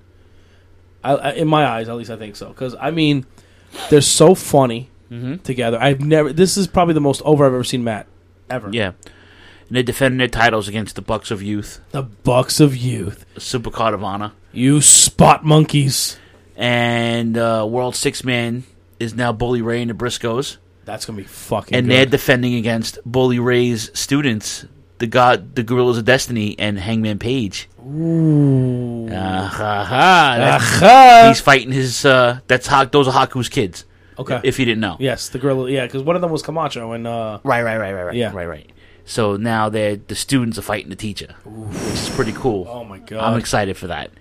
I, I, in my eyes, at least, I think so. Because I mean, they're so funny mm-hmm. together. I've never. This is probably the most over I've ever seen Matt ever. Yeah. And they're defending their titles against the Bucks of Youth. The Bucks of Youth. Supercard of Honor. You spot monkeys. And uh, World Six Man is now Bully Ray and the Briscoes. That's going to be fucking And good. they're defending against Bully Ray's students, the God, the Gorillas of Destiny, and Hangman Page. Ooh. Uh, ha, ha. That's- Aha. He's fighting his, uh, that's Ha- those are Haku's kids. Okay. If you didn't know. Yes, the gorilla. Yeah, because one of them was Camacho. and uh, Right, right, right, right, right. Yeah. Right, right. So now they're, the students are fighting the teacher, which is pretty cool. Oh, my God. I'm excited for that.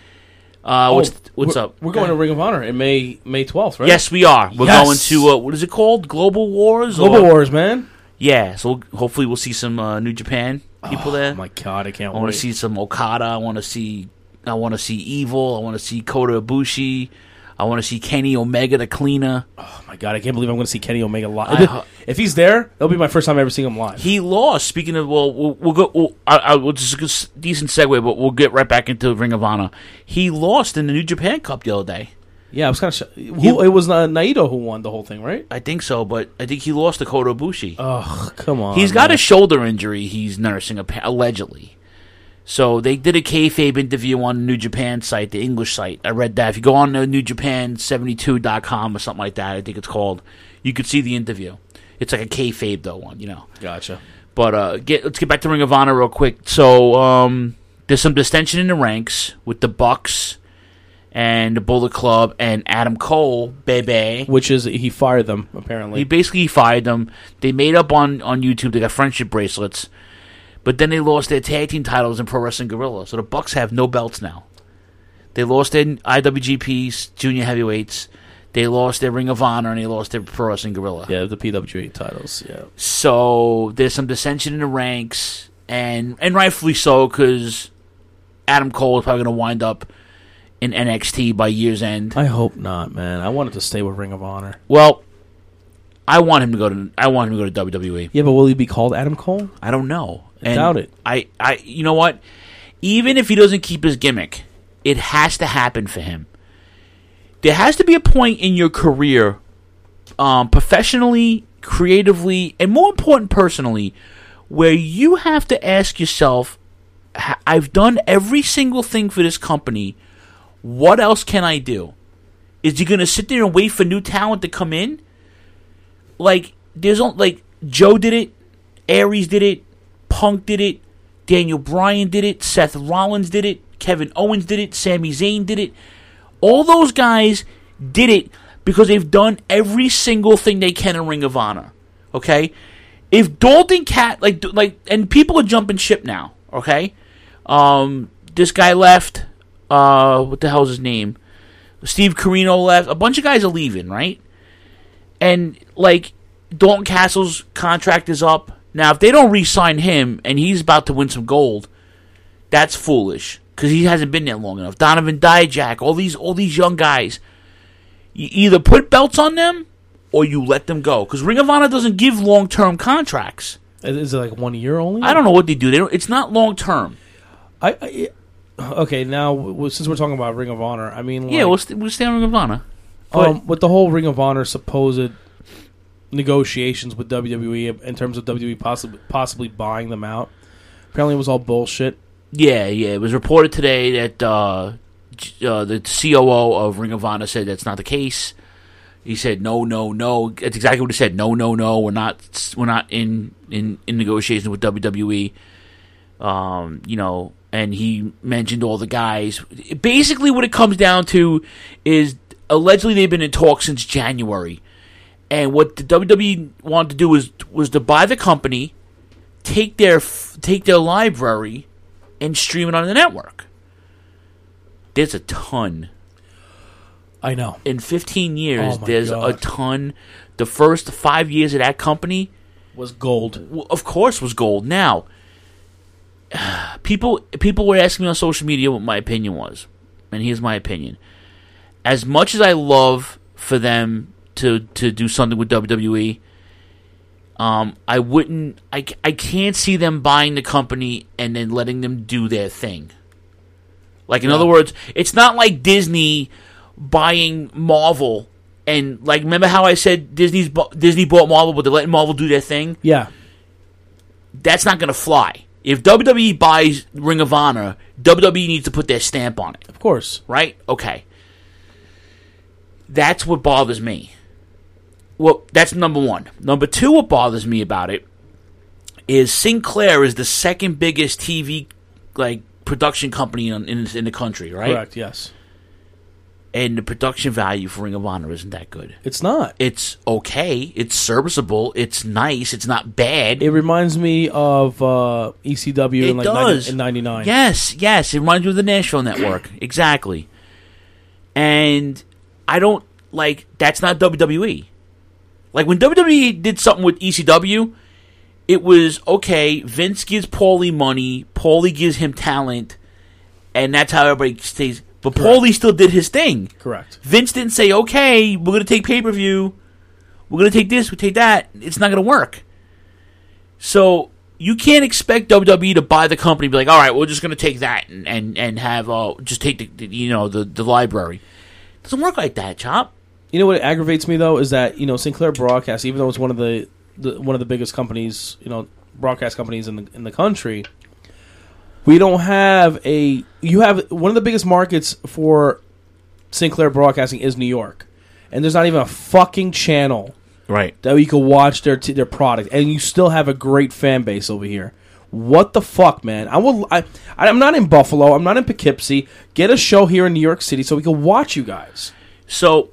Uh, oh, what's what's we're, up? We're going to Ring of Honor in May May twelfth, right? Yes, we are. We're Yes. going to, uh, what is it called? Global Wars? Global or? Wars, man. Yeah, so we'll, hopefully we'll see some uh, New Japan people there. Oh, my God, I can't I wait. want to see some Okada. I want to see I want to see Evil. I want to see Kota Ibushi. I want to see Kenny Omega, the cleaner. Oh, my God, I can't believe I'm going to see Kenny Omega live. I ho- if he's there, that'll be my first time ever seeing him live. He lost. Speaking of, well, we'll, we'll go. We'll, I, I, well, this is a decent segue, but we'll get right back into Ring of Honor. He lost in the New Japan Cup the other day. Yeah, I was kind of. Sh- who, it was uh, Naito who won the whole thing, right? I think so, but I think he lost to Kota Ibushi. Oh, come on. He's got man. a shoulder injury. He's nursing appa- allegedly. So they did a kayfabe interview on the New Japan site, the English site. I read that. If you go on to new japan seventy-two dot com or something like that, I think it's called, you could see the interview. It's like a kayfabe though one, you know. Gotcha. But uh, get let's get back to Ring of Honor real quick. So um, there's some distension in the ranks with the Bucks and the Bullet Club and Adam Cole, Bebe. Which is he fired them apparently. He basically fired them. They made up on, on YouTube. They got friendship bracelets. But then they lost their tag team titles in Pro Wrestling Guerrilla. So the Bucks have no belts now. They lost their I W G P's junior heavyweights. They lost their Ring of Honor, and they lost their Pro Wrestling Guerrilla. Yeah, the P W G titles, yeah. So there's some dissension in the ranks, and and rightfully so, because Adam Cole is probably going to wind up in N X T by year's end. I hope not, man. I wanted to stay with Ring of Honor. Well, I want him to go to I want him to go to W W E. Yeah, but will he be called Adam Cole? I don't know. I doubt it. I, I, you know what? Even if he doesn't keep his gimmick, it has to happen for him. There has to be a point in your career, um, professionally, creatively, and more important, personally, where you have to ask yourself, I've done every single thing for this company. What else can I do? Is he going to sit there and wait for new talent to come in? Like, there's only, like, Joe did it, Aries did it, Punk did it, Daniel Bryan did it, Seth Rollins did it, Kevin Owens did it, Sami Zayn did it. All those guys did it because they've done every single thing they can in Ring of Honor. Okay? If Dalton Cat, like, like, and people are jumping ship now, okay? Um, this guy left, uh, what the hell's his name? Steve Corino left. A bunch of guys are leaving, right? And, like, Dalton Castle's contract is up. Now, if they don't re-sign him and he's about to win some gold, that's foolish because he hasn't been there long enough. Donovan Dijak, all these all these young guys, you either put belts on them or you let them go because Ring of Honor doesn't give long-term contracts. Is it like one year only? I don't know what they do. They don't, it's not long-term. I, I okay now w- since we're talking about Ring of Honor, I mean, like, yeah, we'll, st- we'll stay on Ring of Honor. Um, with the whole Ring of Honor supposed negotiations with W W E in terms of W W E possibly possibly buying them out, apparently it was all bullshit. Yeah, yeah. It was reported today that uh, uh, the C O O of Ring of Honor said that's not the case. He said no, no, no. That's exactly what he said. No, no, no. We're not. We're not in in, in negotiations with W W E. Um, you know, and he mentioned all the guys. Basically, what it comes down to is allegedly they've been in talks since January. And what the W W E wanted to do was was to buy the company, take their take their library, and stream it on the network. There's a ton. I know. In fifteen years, Oh my there's God. a ton. The first five years of that company was gold. w- Of course, was gold. Now, people people were asking me on social media what my opinion was, and here's my opinion. As much as I love for them to to do something with W W E, um, I wouldn't. I, I can't see them buying the company and then letting them do their thing. Like in Yeah. other words, it's not like Disney buying Marvel. And like, remember how I said Disney's bu- Disney bought Marvel, but they're letting Marvel do their thing? Yeah. That's not going to fly. If W W E buys Ring of Honor, W W E needs to put their stamp on it. Of course. Right? Okay. That's what bothers me. Well, that's number one. Number two, what bothers me about it is Sinclair is the second biggest T V like production company in in, in the country, right? Correct, yes. And the production value for Ring of Honor isn't that good. It's not. It's okay. It's serviceable. It's nice. It's not bad. It reminds me of uh, E C W It in like does. ninety, in ninety-nine. Yes, yes. It reminds me of the Nashville Network. Exactly. And I don't, like, that's not W W E. Like, when W W E did something with E C W, it was, okay, Vince gives Paulie money, Paulie gives him talent, and that's how everybody stays. But Paulie still did his thing. Correct. Vince didn't say, okay, we're going to take pay-per-view, we're going to take this, we take that. It's not going to work. So you can't expect W W E to buy the company and be like, all right, we're just going to take that and, and, and have, uh, just take the, the you know, the, the library. It doesn't work like that, Chop. You know what aggravates me though is that, you know, Sinclair Broadcast, even though it's one of the, the one of the biggest companies, you know, broadcast companies in the in the country, we don't have a. You have one of the biggest markets for Sinclair Broadcasting is New York, and there's not even a fucking channel right that you can watch their t- their product, and you still have a great fan base over here. What the fuck, man? I will. I I'm not in Buffalo. I'm not in Poughkeepsie. Get a show here in New York City so we can watch you guys. So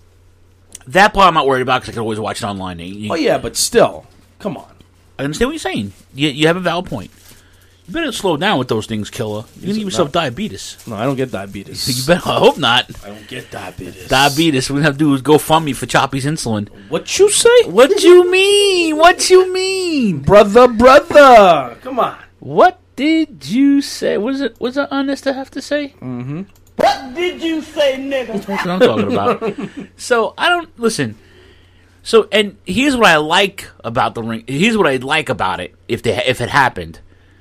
that part I'm not worried about because I can always watch it online. You- Oh yeah, but still, come on. I understand what you're saying. You, you have a valid point. You better slow down with those things, killer. You're going to give yourself diabetes. No, I don't get diabetes. You better. I hope not. I don't get diabetes. Diabetes. What we're going to have to do is go fund me for Choppy's insulin. What you say? What you mean? What you mean? Brother, brother. Come on. What did you say? Was it was it honest to have to say? Mm-hmm. What did you say, nigga? That's what I'm talking about. So, I don't... Listen. So, and here's what I like about the ring. Here's what I like about it. If they, if it happened,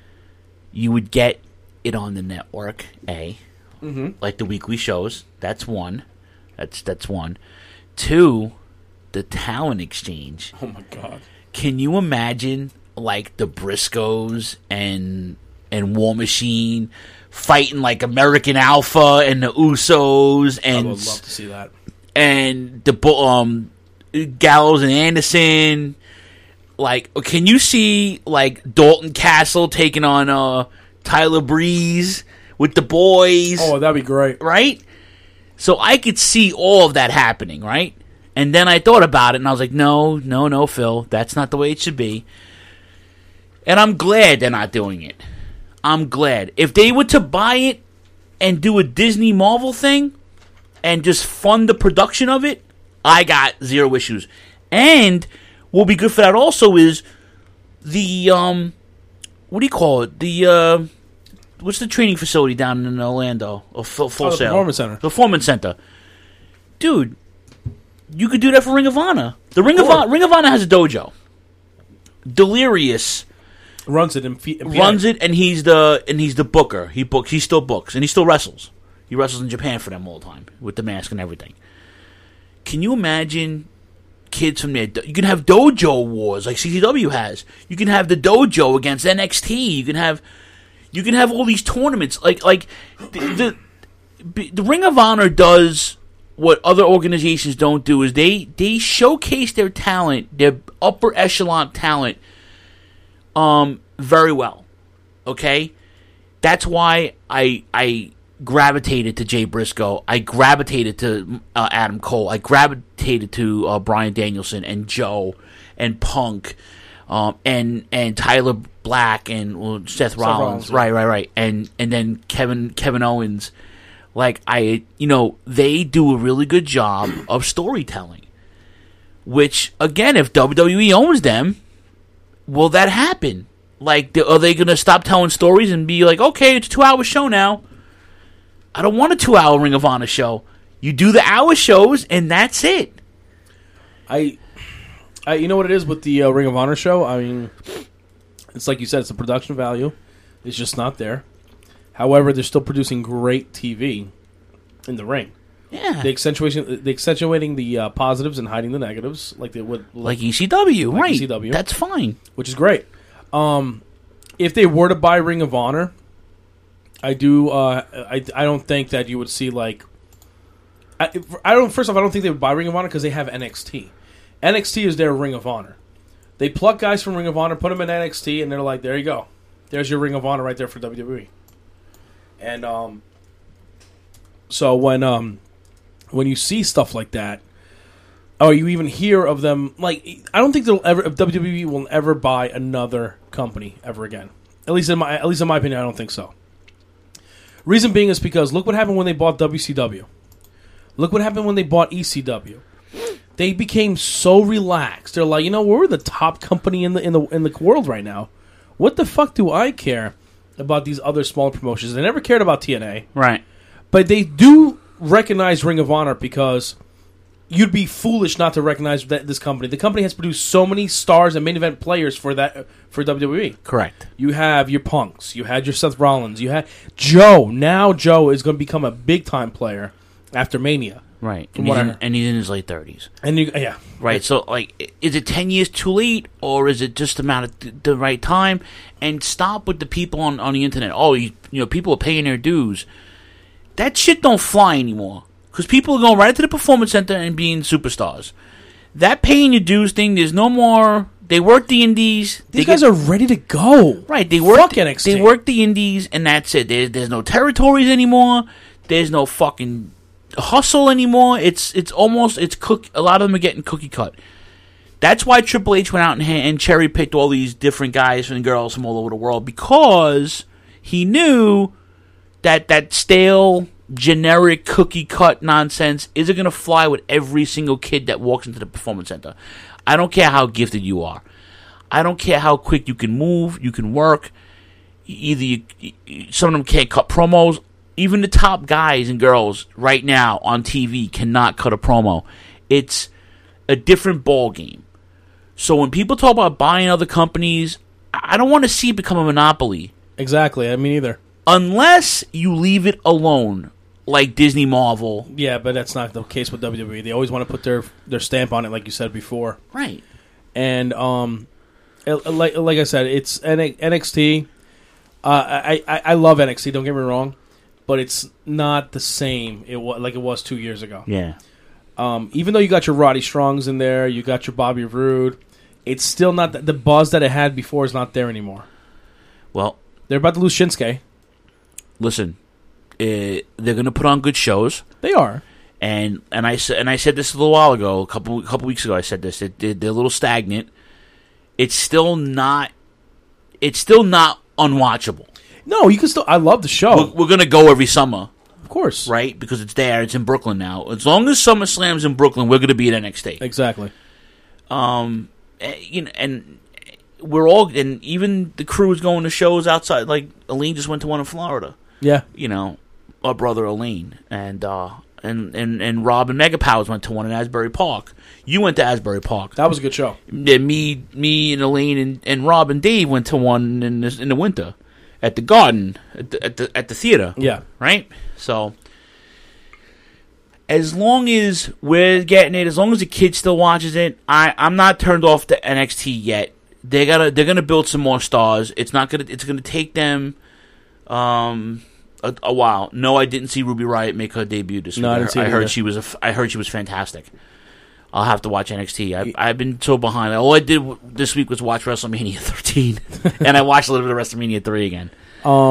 you would get it on the network, A. Mm-hmm. Like the weekly shows. That's one. That's that's one. Two, the talent exchange. Oh, my God. Can you imagine, like, the Briscoes and and War Machine fighting like American Alpha and the Usos and I would love to see that. and the bu- um Gallows and Anderson? Like, can you see like Dalton Castle taking on uh Tyler Breeze with the boys? Oh, that'd be great. Right? So I could see all of that happening, right? And then I thought about it and I was like, no, no, no, Phil, that's not the way it should be. And I'm glad they're not doing it. I'm glad. If they were to buy it and do a Disney Marvel thing and just fund the production of it, I got zero issues. And what would be good for that also is the, um, what do you call it? The, uh, what's the training facility down in Orlando? Or Full, full Oh, the Sail? Performance Center. The Performance Center. Dude, you could do that for Ring of Honor. The Ring of Honor, Ring of Honor has a dojo. Delirious runs it in, P- in runs it, and he's the and he's the booker. He books. He still books, and he still wrestles. He wrestles in Japan for them all the time with the mask and everything. Can you imagine kids from there? You can have dojo wars like C C W has. You can have the dojo against N X T. You can have you can have all these tournaments. Like like the the, the Ring of Honor does what other organizations don't do is they they showcase their talent, their upper echelon talent, um, very well. Okay, that's why I I gravitated to Jay Briscoe. I gravitated to uh, Adam Cole. I gravitated to uh, Bryan Danielson and Joe and Punk um, and and Tyler Black and well, Seth, Rollins. Seth Rollins. Right, right, right. And and then Kevin Kevin Owens. Like, I, you know, they do a really good job of storytelling. Which, again, if W W E owns them, will that happen? Like, are they going to stop telling stories and be like, okay, it's a two-hour show now. I don't want a two-hour Ring of Honor show. You do the hour shows, and that's it. I, I you know what it is with the uh, Ring of Honor show? I mean, it's like you said, it's the production value. It's just not there. However, they're still producing great T V in the ring. Yeah. The accentuation, the accentuating the uh, positives and hiding the negatives, like they would, like, like E C W, like right? E C W, that's fine, which is great. Um, if they were to buy Ring of Honor, I do. Uh, I I don't think that you would see like. I, I don't. First off, I don't think they would buy Ring of Honor because they have N X T. N X T is their Ring of Honor. They pluck guys from Ring of Honor, put them in N X T, and they're like, "There you go. There's your Ring of Honor right there for W W E." And um, so when um, when you see stuff like that, or you even hear of them, like I don't think they'll ever W W E will ever buy another company ever again. At least in my at least in my opinion, I don't think so. Reason being is because look what happened when they bought W C W. Look what happened when they bought E C W. They became so relaxed. They're like, you know, we're the top company in the in the in the world right now. What the fuck do I care about these other smaller promotions? They never cared about T N A. Right. But they do recognize Ring of Honor because you'd be foolish not to recognize that this company. The company has produced so many stars and main event players for that for W W E. Correct. You have your Punks. You had your Seth Rollins. You had Joe. Now Joe is going to become a big time player after Mania. Right. And he's, in, and he's in his late thirties. And you, yeah. Right. So, like, is it ten years too late, or is it just about at the, the right time? And stop with the people on, on the internet. Oh, you, you know, people are paying their dues. That shit don't fly anymore. Because people are going right into the Performance Center and being superstars. That paying your dues thing, there's no more. They work the indies. These guys get, are ready to go. Right. They work, Fuck N X T. They work the indies, and that's it. There, there's no territories anymore. There's no fucking hustle anymore. It's it's almost it's cook. A lot of them are getting cookie cut. That's why Triple H went out and, and cherry picked all these different guys and girls from all over the world, because he knew that that stale, generic cookie cut nonsense isn't going to fly with every single kid that walks into the Performance Center. I don't care how gifted you are. I don't care how quick you can move, you can work. Either you, some of them can't cut promos. Even the top guys and girls right now on T V cannot cut a promo. It's a different ball game. So when people talk about buying other companies, I don't want to see it become a monopoly. Exactly. I mean, either. Unless you leave it alone, like Disney Marvel. Yeah, but that's not the case with W W E. They always want to put their their stamp on it, like you said before. Right. And um, like like I said, it's N X T. Uh, I, I I love N X T. Don't get me wrong. But it's not the same it was, like it was two years ago. Yeah. Um, even though you got your Roddy Strongs in there, you got your Bobby Roode, it's still not the, the buzz that it had before is not there anymore. Well, they're about to lose Shinsuke. Listen, uh, they're going to put on good shows. They are. And and I said and I said this a little while ago, a couple couple weeks ago. I said this. It, they're a little stagnant. It's still not. It's still not unwatchable. No, you can still. I love the show. We're, we're going to go every summer. Of course. Right? Because it's there. It's in Brooklyn now. As long as SummerSlam's in Brooklyn, we're going to be at N X T. Exactly. Um, you know, and we're all, and even the crew is going to shows outside. Like, Elaine just went to one in Florida. Yeah. You know, our brother Elaine. And, uh, and, and, and Rob and Mega Powers went to one in Asbury Park. You went to Asbury Park. That was a good show. Yeah, me, me and Elaine and, and Rob and Dave went to one in the, in the winter. At the Garden, at the, at the at the theater, yeah, right. So, as long as we're getting it, as long as the kid still watches it, I I'm not turned off to N X T yet. They gotta they're gonna build some more stars. It's not gonna it's gonna take them, um, a, a while. No, I didn't see Ruby Riott make her debut this week. No, I didn't see I it heard either. she was a, I heard she was fantastic. I'll have to watch N X T. I, I've been so behind. All I did w- this week was watch WrestleMania thirteen, and I watched a little bit of WrestleMania three again. Um,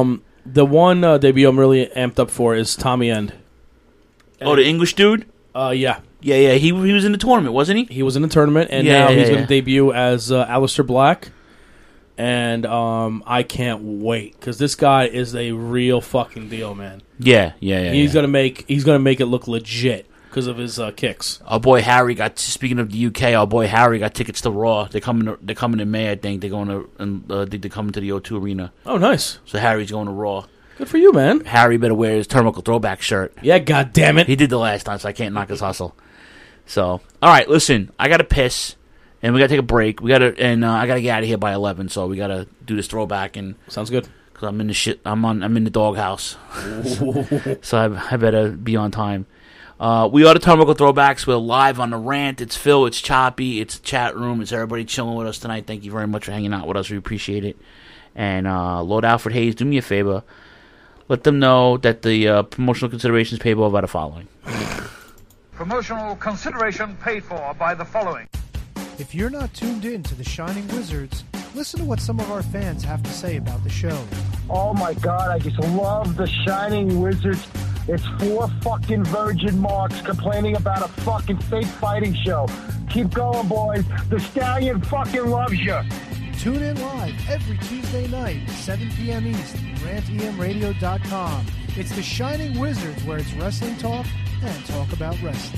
The one uh, debut I'm really amped up for is Tommy End. Oh, the English dude? Uh, yeah. Yeah, yeah. He he was in the tournament, wasn't he? He was in the tournament, and Yeah, now yeah, he's going yeah. to debut as uh, Aleister Black. And um, I can't wait, because this guy is a real fucking deal, man. Yeah, yeah, yeah. He's yeah. gonna make he's gonna make it look legit because of his uh, kicks. Our boy Harry got. Speaking of the U K, our boy Harry got tickets to Raw. They're coming. To, they're coming in May, I think. They're going to. And uh, I think they're coming to the O two Arena. Oh, nice. So Harry's going to Raw. Good for you, man. Harry better wear his Turnbuckle Throwback shirt. Yeah, God damn it. He did the last time, so I can't knock his hustle. So, all right, listen. I got to piss, and we got to take a break. We got to, and uh, I got to get out of here by eleven. So we got to do this throwback. And sounds good. Because I'm in the shit. I'm on. I'm in the doghouse. So I, I better be on time. Uh, we are the Turnbuckle Throwbacks. We're live on the rant. It's Phil. It's Choppy. It's the chat room. It's everybody chilling with us tonight. Thank you very much for hanging out with us. We appreciate it. And uh, Lord Alfred Hayes, do me a favor. Let them know that the uh, promotional considerations payable by the following. Promotional consideration paid for by the following. If you're not tuned in to the Shining Wizards, listen to what some of our fans have to say about the show. Oh my God, I just love the Shining Wizards. It's four fucking virgin marks complaining about a fucking fake fighting show. Keep going, boys. The Stallion fucking loves you. Tune in live every Tuesday night, seven p.m. East, rant e m radio dot com. It's the Shining Wizards, where it's wrestling talk and talk about wrestling.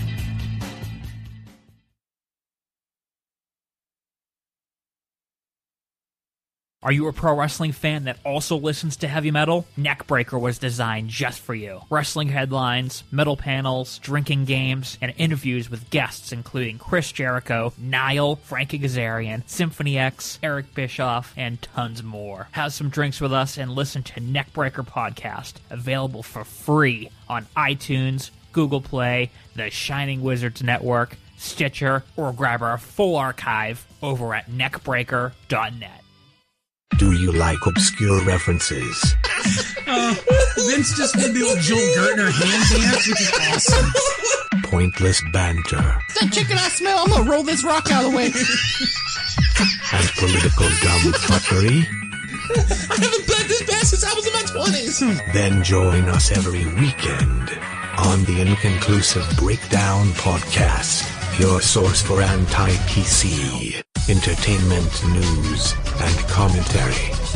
Are you a pro wrestling fan that also listens to heavy metal? Neckbreaker was designed just for you. Wrestling headlines, metal panels, drinking games, and interviews with guests including Chris Jericho, Nile, Frankie Kazarian, Symphony X, Eric Bischoff, and tons more. Have some drinks with us and listen to Neckbreaker Podcast, available for free on iTunes, Google Play, the Shining Wizards Network, Stitcher, or grab our full archive over at neckbreaker dot net. Do you like obscure references? Uh, Vince just did the old Joel Gertner hand dance, which is awesome. Pointless banter That chicken I smell, I'm gonna roll this rock out of the way. and political gumfuckery? I haven't played this band since I was in my twenties. Then join us every weekend on the Inconclusive Breakdown Podcast, your source for anti-P C, entertainment, news, and commentary.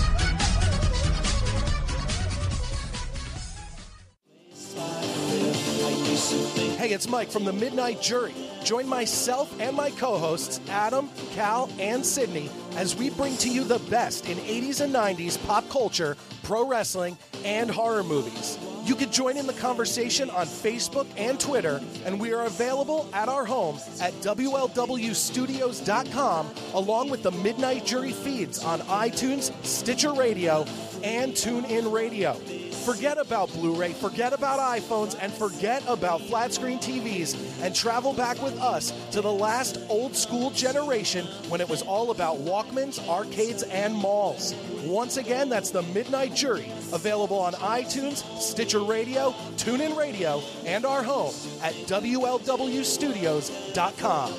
Hey, it's Mike from the Midnight Jury. Join myself and my co-hosts, Adam, Cal, and Sydney, as we bring to you the best in eighties and nineties pop culture, pro wrestling, and horror movies. You can join in the conversation on Facebook and Twitter, and we are available at our home at W L W studios dot com, along with the Midnight Jury feeds on iTunes, Stitcher Radio, and TuneIn Radio. Forget about Blu-ray, forget about iPhones, and forget about flat-screen T Vs, and travel back with us to the last old-school generation when it was all about Walkmans, arcades, and malls. Once again, that's the Midnight Jury, available on iTunes, Stitcher Radio, TuneIn Radio, and our home at W L W studios dot com.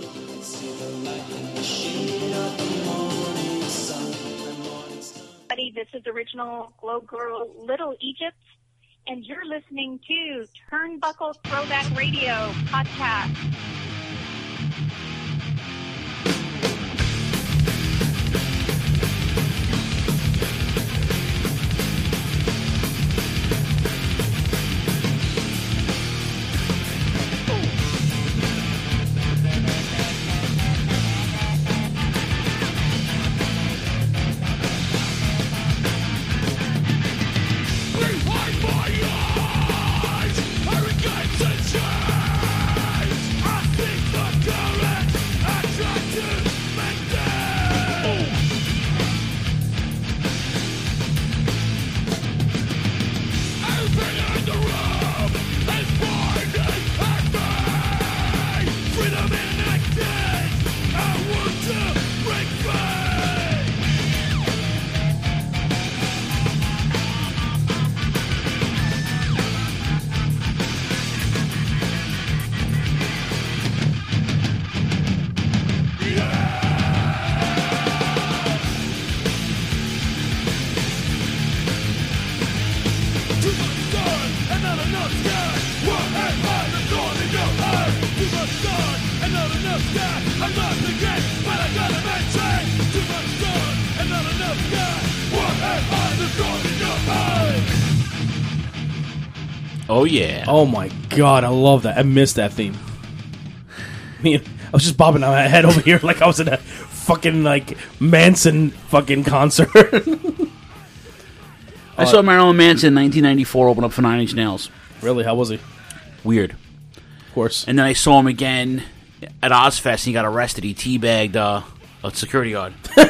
This is original Glow Girl Little Egypt, and you're listening to Turnbuckle Throwback Radio Podcast. Behind my eyes, arrogance and shame. Oh, yeah. Oh, my God. I love that. I miss that theme. Me, I was just bobbing my head over here like I was in a fucking, like, Manson fucking concert. I saw Marilyn Manson in nineteen ninety-four open up for Nine Inch Nails. Really? How was he? Weird. Of course. And then I saw him again at Ozfest. He got arrested. He teabagged uh, a security guard.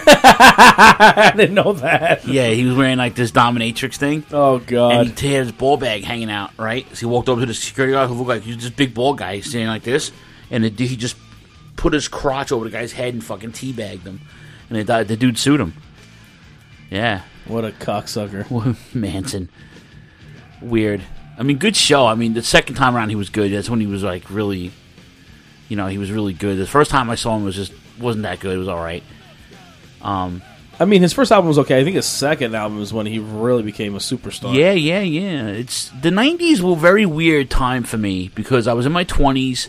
I didn't know that. Yeah, he was wearing like this dominatrix thing. Oh, God. And he had his ball bag hanging out, right? So he walked over to the security guard who looked like he was this big ball guy standing like this. And it, he just put his crotch over the guy's head and fucking teabagged him. And the, the dude sued him. Yeah. What a cocksucker. Manson. Weird. I mean, good show. I mean, the second time around he was good. That's when he was like really, you know, he was really good. The first time I saw him was just wasn't that good. It was all right. Um, I mean, his first album was okay. I think his second album is when he really became a superstar. Yeah, yeah, yeah. It's the nineties were a very weird time for me because I was in my twenties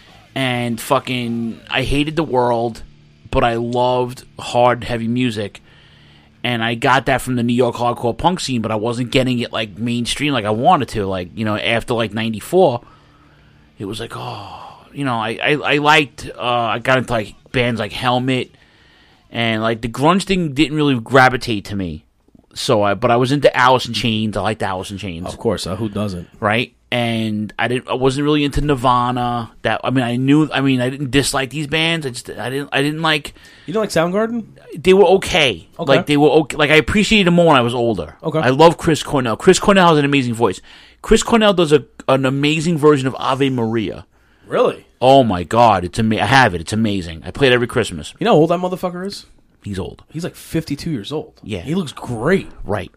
and fucking I hated the world, but I loved hard, heavy music. And I got that from the New York hardcore punk scene, but I wasn't getting it like mainstream like I wanted to. Like, you know, after like ninety-four, it was like, oh, you know, I, I, I liked, uh, I got into like bands like Helmet, and like the grunge thing didn't really gravitate to me. So I, but I was into Alice in Chains. I liked Alice in Chains. Of course, uh, who doesn't? Right? And I didn't, I wasn't really into Nirvana. That I mean, I knew, I mean, I didn't dislike these bands. I just, I didn't, I didn't like. You don't like Soundgarden? They were okay. Okay. Like they were okay. Like I appreciated them more when I was older. Okay. I love Chris Cornell. Chris Cornell has an amazing voice. Chris Cornell does a an amazing version of Ave Maria. Really? Oh my God! It's ama- I have it. It's amazing. I play it every Christmas. You know how old that motherfucker is? He's old. He's like fifty-two years old. Yeah. He looks great. Right.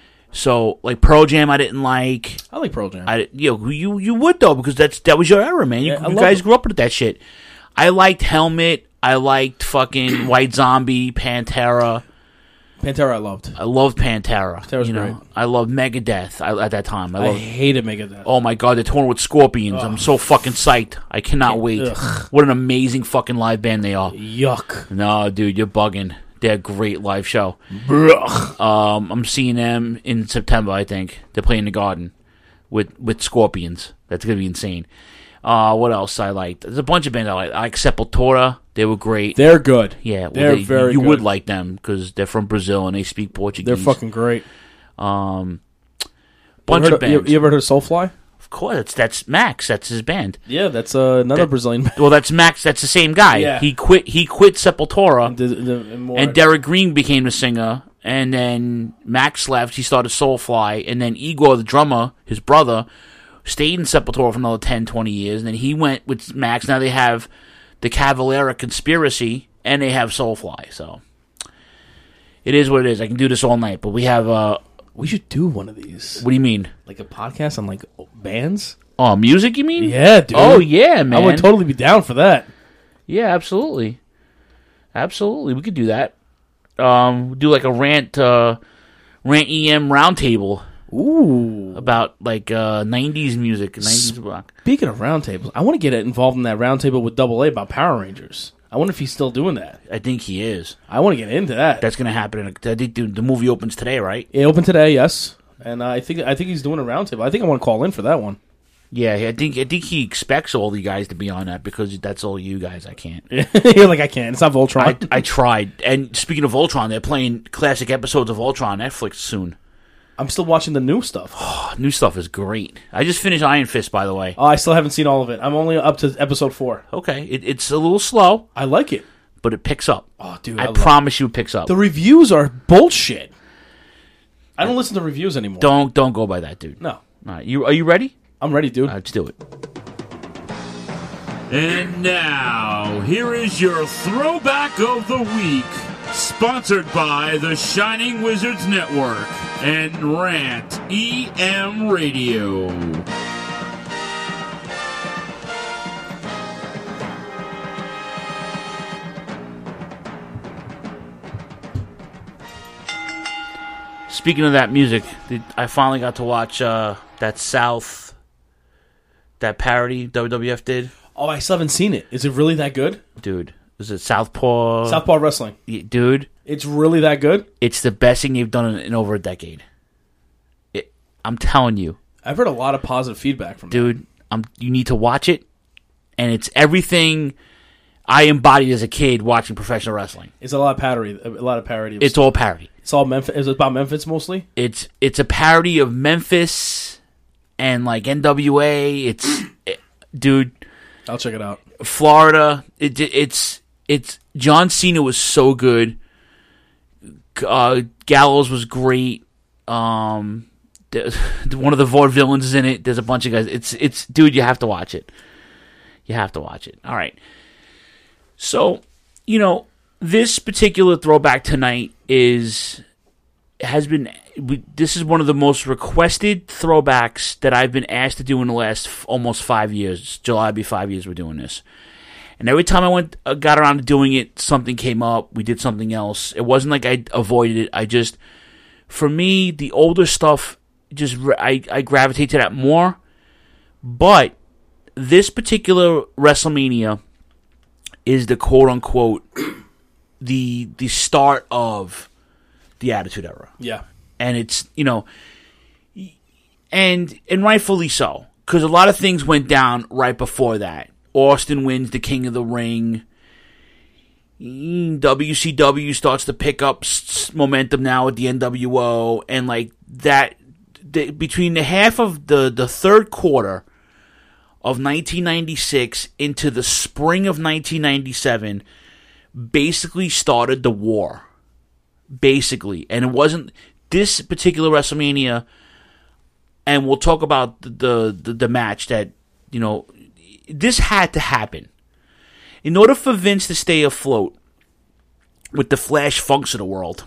So, like Pearl Jam, I didn't like. I like Pearl Jam. I, you, know, you you would though because that's that was your era, man. You, Yeah, I you love guys it. grew up with that shit. I liked Helmet. I liked fucking White Zombie, Pantera. Pantera, I loved. I loved Pantera. Pantera's you know, great. I loved Megadeth. I, at that time, I, I loved, hated Megadeth. Oh my God, they're touring with Scorpions. I'm so fucking psyched. I cannot wait. Ugh. What an amazing fucking live band they are. Yuck. No, dude, you're bugging. They're a great live show. Bruh. Um, I'm seeing them in September, I think. They're playing the Garden with, with Scorpions. That's going to be insane. Uh, what else I liked? There's a bunch of bands I like. I like Sepultura. They were great. They're good. Yeah. Well, They're they, very You good. would like them because they're from Brazil and they speak Portuguese. They're fucking great. Um, you bunch ever of heard, you, bands. you ever heard of Soulfly? Of course, that's, that's Max. That's his band. Yeah, that's uh, another That- Brazilian band. Well, that's Max. That's the same guy. Yeah. He quit. He quit Sepultura, The- the- and more- and Derek Green became the singer. And then Max left. He started Soulfly, and then Igor, the drummer, his brother, stayed in Sepultura for another ten, twenty years. And then he went with Max. Now they have the Cavalera Conspiracy, and they have Soulfly. So it is what it is. I can do this all night. But we have. Uh, we should do one of these. What do you mean? Like a podcast on like bands? Oh, music? You mean? Yeah, dude. Oh, yeah, man. I would totally be down for that. Yeah, absolutely. Absolutely. We could do that. Um, do like a rant, uh, rant E M roundtable. Ooh. About like uh, nineties music, nineties rock. Speaking of roundtables, I want to get involved in that roundtable with Double A about Power Rangers. I wonder if he's still doing that. I think he is. I want to get into that. That's going to happen. In a, I think the, the movie opens today, right? It opened today, yes. And uh, I think I think he's doing a roundtable. I think I want to call in for that one. Yeah, I think I think he expects all the guys to be on that because that's all you guys. I can't. You're like, I can't. It's not Voltron. I, I tried. And speaking of Voltron, they're playing classic episodes of Voltron on Netflix soon. I'm still watching the new stuff. Oh, new stuff is great. I just finished Iron Fist, by the way. Oh, I still haven't seen all of it. I'm only up to episode four. Okay, it, it's a little slow. I like it. But it picks up. Oh, dude. I, I love promise you it picks up. The reviews are bullshit. I don't listen to reviews anymore. Don't don't go by that, dude. No. All right, you, are you ready? I'm ready, dude. All right, let's do it. And now, here is your throwback of the week, sponsored by the Shining Wizards Network and Rant E M Radio. Speaking of that music, did, I finally got to watch uh, that South, that parody W W F did. Oh, I still haven't seen it. Is it really that good? Dude, is it Southpaw? Southpaw Wrestling. Yeah, dude. It's really that good? It's the best thing they've done in, in over a decade. It, I'm telling you. I've heard a lot of positive feedback from dude. Um, you need to watch it, and it's everything I embodied as a kid watching professional wrestling. It's a lot of parody. A lot of parody. Of it's stuff. all parody. It's all Memphis. Is it about Memphis mostly? It's it's a parody of Memphis and like N W A. It's it, dude. I'll check it out. Florida. It, it's it's John Cena was so good. Uh, Gallows was great. Um, the, one of the vaudevillains is in it. There's a bunch of guys. It's it's dude. You have to watch it. You have to watch it. All right. So, you know, this particular throwback tonight is has been. We, this is one of the most requested throwbacks that I've been asked to do in the last f- almost five years. July will be five years we're doing this. And every time I went, uh, got around to doing it, something came up. We did something else. It wasn't like I avoided it. I just, for me, the older stuff, just I, I gravitate to that more. But this particular WrestleMania is the quote unquote the the start of the Attitude Era. Yeah. And it's, you know, and and rightfully so, because a lot of things went down right before that. Austin wins the King of the Ring. W C W starts to pick up s- momentum now with the N W O, and like that, the, between the half of the, the third quarter of nineteen ninety-six into the spring of nineteen ninety-seven, basically started the war. Basically, and it wasn't this particular WrestleMania, and we'll talk about the, the, the, the match that, you know, this had to happen. In order for Vince to stay afloat with the Flash Funks of the world,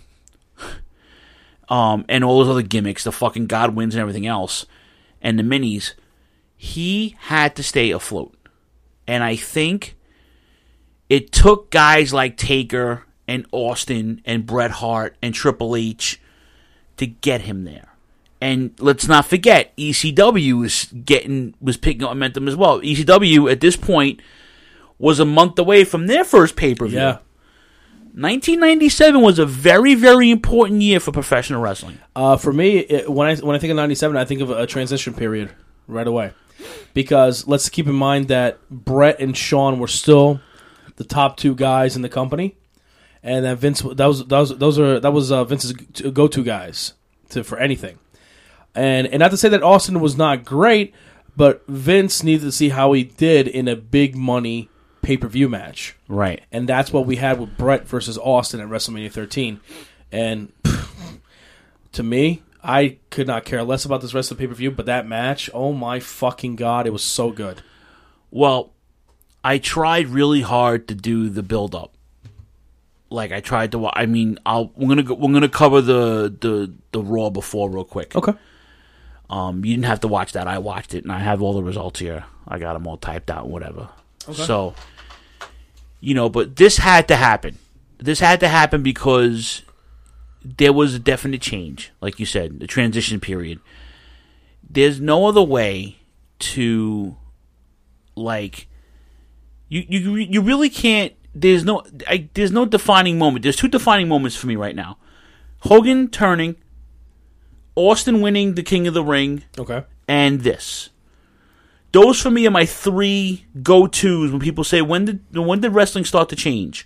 um, and all those other gimmicks, the fucking Godwins and everything else, and the minis, he had to stay afloat. And I think it took guys like Taker and Austin and Bret Hart and Triple H to get him there. And let's not forget, E C W was getting was picking up momentum as well. E C W at this point was a month away from their first pay-per-view. Yeah. nineteen ninety-seven was a very, very important year for professional wrestling. Uh, for me, it, when I when I think of ninety-seven, I think of a transition period right away. Because let's keep in mind that Bret and Shawn were still the top two guys in the company. And that Vince, that was that was those are that was uh, Vince's go-to guys to for anything, and and not to say that Austin was not great, but Vince needed to see how he did in a big money pay-per-view match, right? And that's what we had with Bret versus Austin at WrestleMania thirteen, and pff, to me, I could not care less about this rest of the pay-per-view, but that match, oh my fucking god, it was so good. Well, I tried really hard to do the build-up. Like I tried to, I mean, I'll we're gonna go, we're gonna cover the, the the Raw before real quick. Okay. Um, you didn't have to watch that. I watched it, and I have all the results here. I got them all typed out, whatever. Okay. So, you know, but this had to happen. This had to happen because there was a definite change, like you said, the transition period. There's no other way to, like, you you you really can't. There's no, I, there's no defining moment. There's two defining moments for me right now: Hogan turning, Austin winning the King of the Ring, okay, and this. Those for me are my three go-tos when people say when did when did wrestling start to change.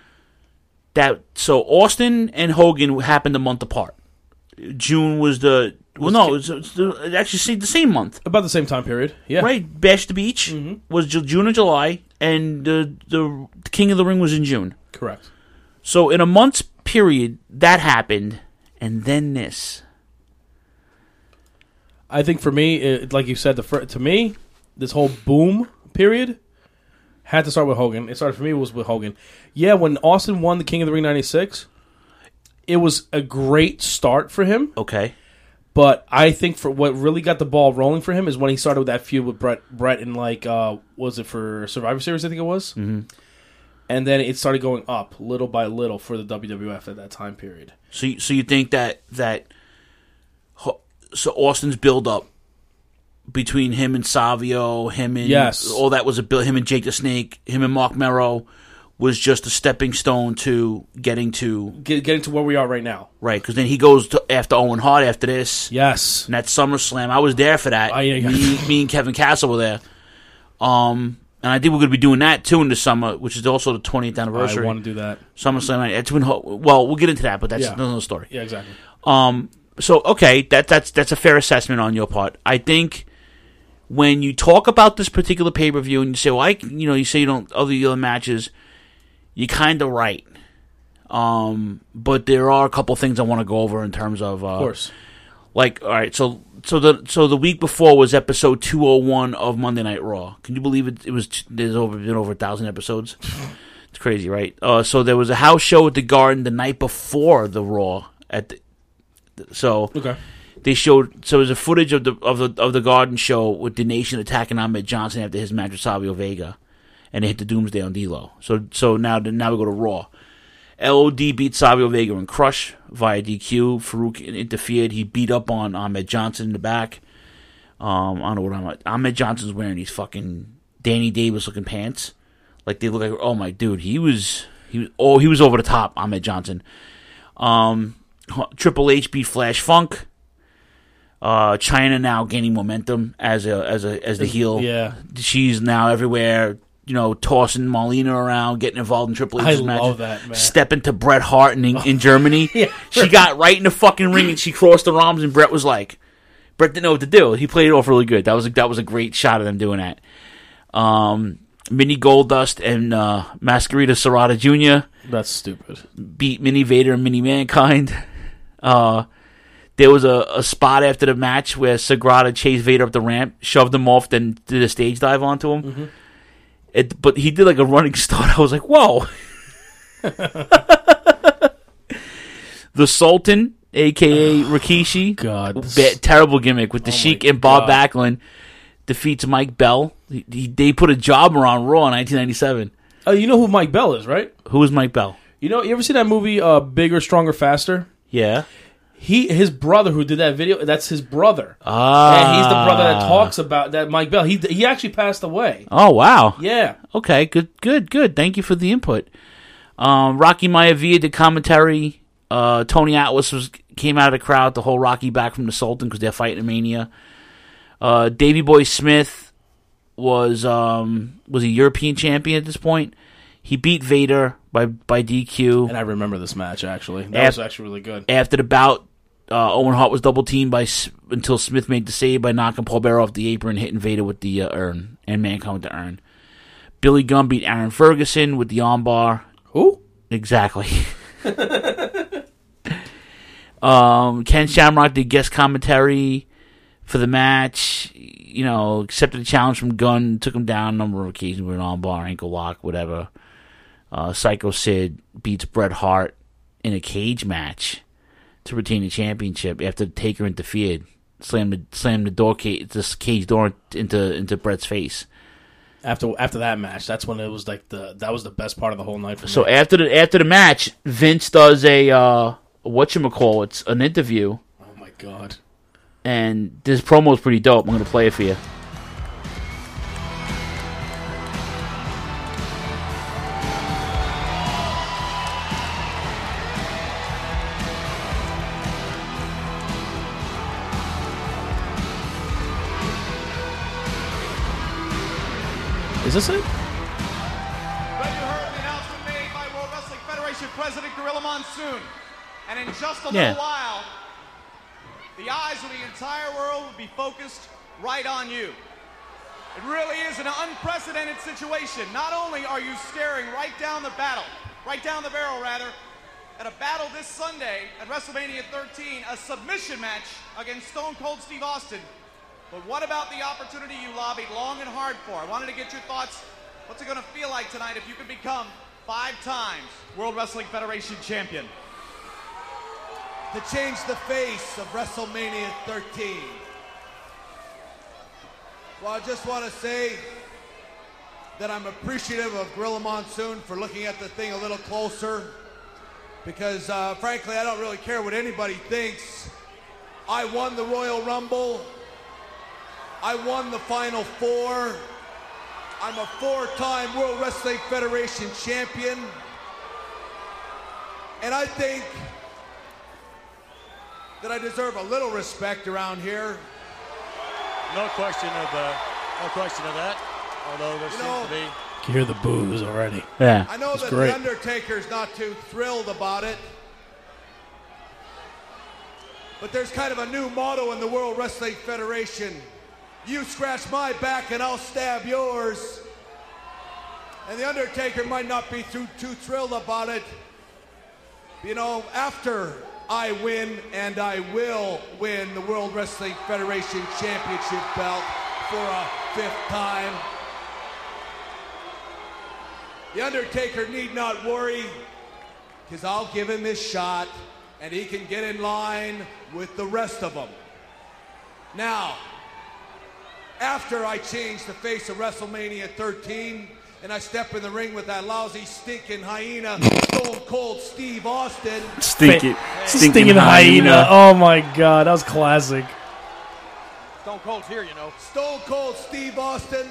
That so Austin and Hogan happened a month apart. June was the well, no, it was, it was actually the same month, about the same time period. Yeah, right. Bash the Beach mm-hmm. was June or July, and the the King of the Ring was in June. Correct. So in a month's period, that happened, and then this. I think for me, it, like you said, the fir- to me, this whole boom period had to start with Hogan. It started for me was with Hogan. Yeah, when Austin won the King of the Ring ninety-six, it was a great start for him. Okay. But I think for what really got the ball rolling for him is when he started with that feud with Bret, Bret in like, uh, was it for Survivor Series, I think it was? Mm-hmm. And then it started going up little by little for the W W F at that time period. So, you, so you think that that so Austin's build up between him and Savio, him and yes. all that was a build. Him and Jake the Snake, him and Mark Merrow was just a stepping stone to getting to Get, getting to where we are right now. Right, because then he goes to, after Owen Hart after this. Yes. And that SummerSlam, I was there for that. Oh, yeah, yeah. Me, me and Kevin Castle were there. Um, and I think we're going to be doing that too in the summer, which is also the twentieth anniversary. I want to do that. SummerSlam. At Twin Ho- well, we'll get into that, but that's Yeah. another story. Yeah, exactly. Um, so okay, that that's that's a fair assessment on your part. I think when you talk about this particular pay per view and you say, well, I, you know, you say you don't other other matches, you're kind of right. Um, but there are a couple things I want to go over in terms of, uh, Of course. Like, all right, so so the so the week before was episode two oh one of Monday Night Raw. Can you believe it? It was there's over been over a thousand episodes. It's crazy, right? Uh, so there was a house show at the Garden the night before the Raw at the, so Okay. they showed so there's a footage of the of the of the Garden show with the Nation attacking Ahmed Johnson after his match with Savio Vega, and they hit the Doomsday on D'Lo. So so now now we go to Raw. L O D beat Savio Vega and Crush via D Q. Farouk interfered. He beat up on Ahmed Johnson in the back. Um, I don't know what Ahmed, Ahmed Johnson's wearing these fucking Danny Davis looking pants. Like they look like, oh my dude, he was he was oh he was over the top. Ahmed Johnson. Um, Triple H beat Flash Funk. Uh, China now gaining momentum as a as a as the heel. Yeah, she's now everywhere. You know, tossing Marlena around, getting involved in Triple H's I matches. love that, man. Stepping to Bret Hart in, in Germany. Yeah. She got right in the fucking ring and she crossed the arms and Bret was like, Bret didn't know what to do. He played it off really good. That was a, that was a great shot of them doing that. Um, Mini Goldust and uh, Masquerita Serrata Junior That's stupid. Beat Mini Vader and Mini Mankind. Uh, there was a, a spot after the match where Sagrada chased Vader up the ramp, shoved him off, then did a stage dive onto him. Mm-hmm. It, but he did like a running start. I was like, whoa. The Sultan, a k a. Rikishi. God. Ba- terrible gimmick with the Oh Sheik my and Bob God. Backlund. Defeats Mike Bell. He, he, they put a jobber on Raw in nineteen ninety-seven. Oh, you know who Mike Bell is, right? Who is Mike Bell? You know, you ever see that movie, uh, Bigger, Stronger, Faster? Yeah. He, his brother who did that video, that's his brother. Ah. And he's the brother that talks about that Mike Bell. He he actually passed away. Oh, wow. Yeah. Okay, good, good, good. Thank you for the input. Um, Rocky Maivia did commentary. Uh, Tony Atlas was came out of the crowd to hold Rocky back from the Sultan because they're fighting in Mania. Uh, Davey Boy Smith was um, was a European champion at this point. He beat Vader by by D Q. And I remember this match, actually. That Af- was actually really good. After the bout, uh, Owen Hart was double teamed by S- until Smith made the save by knocking Paul Bearer off the apron, hitting Vader with the uh, urn, and Mankind with the urn. Billy Gunn beat Aaron Ferguson with the armbar. Who? Exactly. um, Ken Shamrock did guest commentary for the match. You know, accepted a challenge from Gunn, took him down a number of occasions with an armbar, ankle lock, whatever. Uh, Psycho Sid beats Bret Hart in a cage match to retain the championship after Taker interfered, slammed the slammed the door cage, this cage door into into Bret's face. After after that match, that's when it was like the that was the best part of the whole night for me. So after the after the match, Vince does a uh, whatchamacall, it's an interview. Oh my god! And this promo is pretty dope. I'm gonna play it for you. Is this it? Then you heard the announcement made by World Wrestling Federation President Gorilla Monsoon. And in just a Yeah. little while, the eyes of the entire world will be focused right on you. It really is an unprecedented situation. Not only are you staring right down the battle, right down the barrel rather, at a battle this Sunday at WrestleMania thirteen, a submission match against Stone Cold Steve Austin, but what about the opportunity you lobbied long and hard for? I wanted to get your thoughts. What's it going to feel like tonight if you could become five times World Wrestling Federation champion? To change the face of WrestleMania thirteen. Well, I just want to say that I'm appreciative of Gorilla Monsoon for looking at the thing a little closer, because uh, frankly, I don't really care what anybody thinks. I won the Royal Rumble. I won the Final Four. I'm a four-time World Wrestling Federation champion. And I think that I deserve a little respect around here. No question of uh, no question of that. Although there You seems know- to be. You hear the boos already. Yeah. I know It's that great. The Undertaker's not too thrilled about it. But there's kind of a new motto in the World Wrestling Federation. You scratch my back and I'll stab yours. And The Undertaker might not be too, too thrilled about it. You know, after I win, and I will win the World Wrestling Federation Championship belt for a fifth time, The Undertaker need not worry, because I'll give him his shot, and he can get in line with the rest of them. Now, after I change the face of WrestleMania thirteen, and I step in the ring with that lousy, stinking hyena, Stone Cold Steve Austin. Stinky, Stinking, stinking hyena. hyena. Oh my god, that was classic. Stone Cold's here, you know. Stone Cold Steve Austin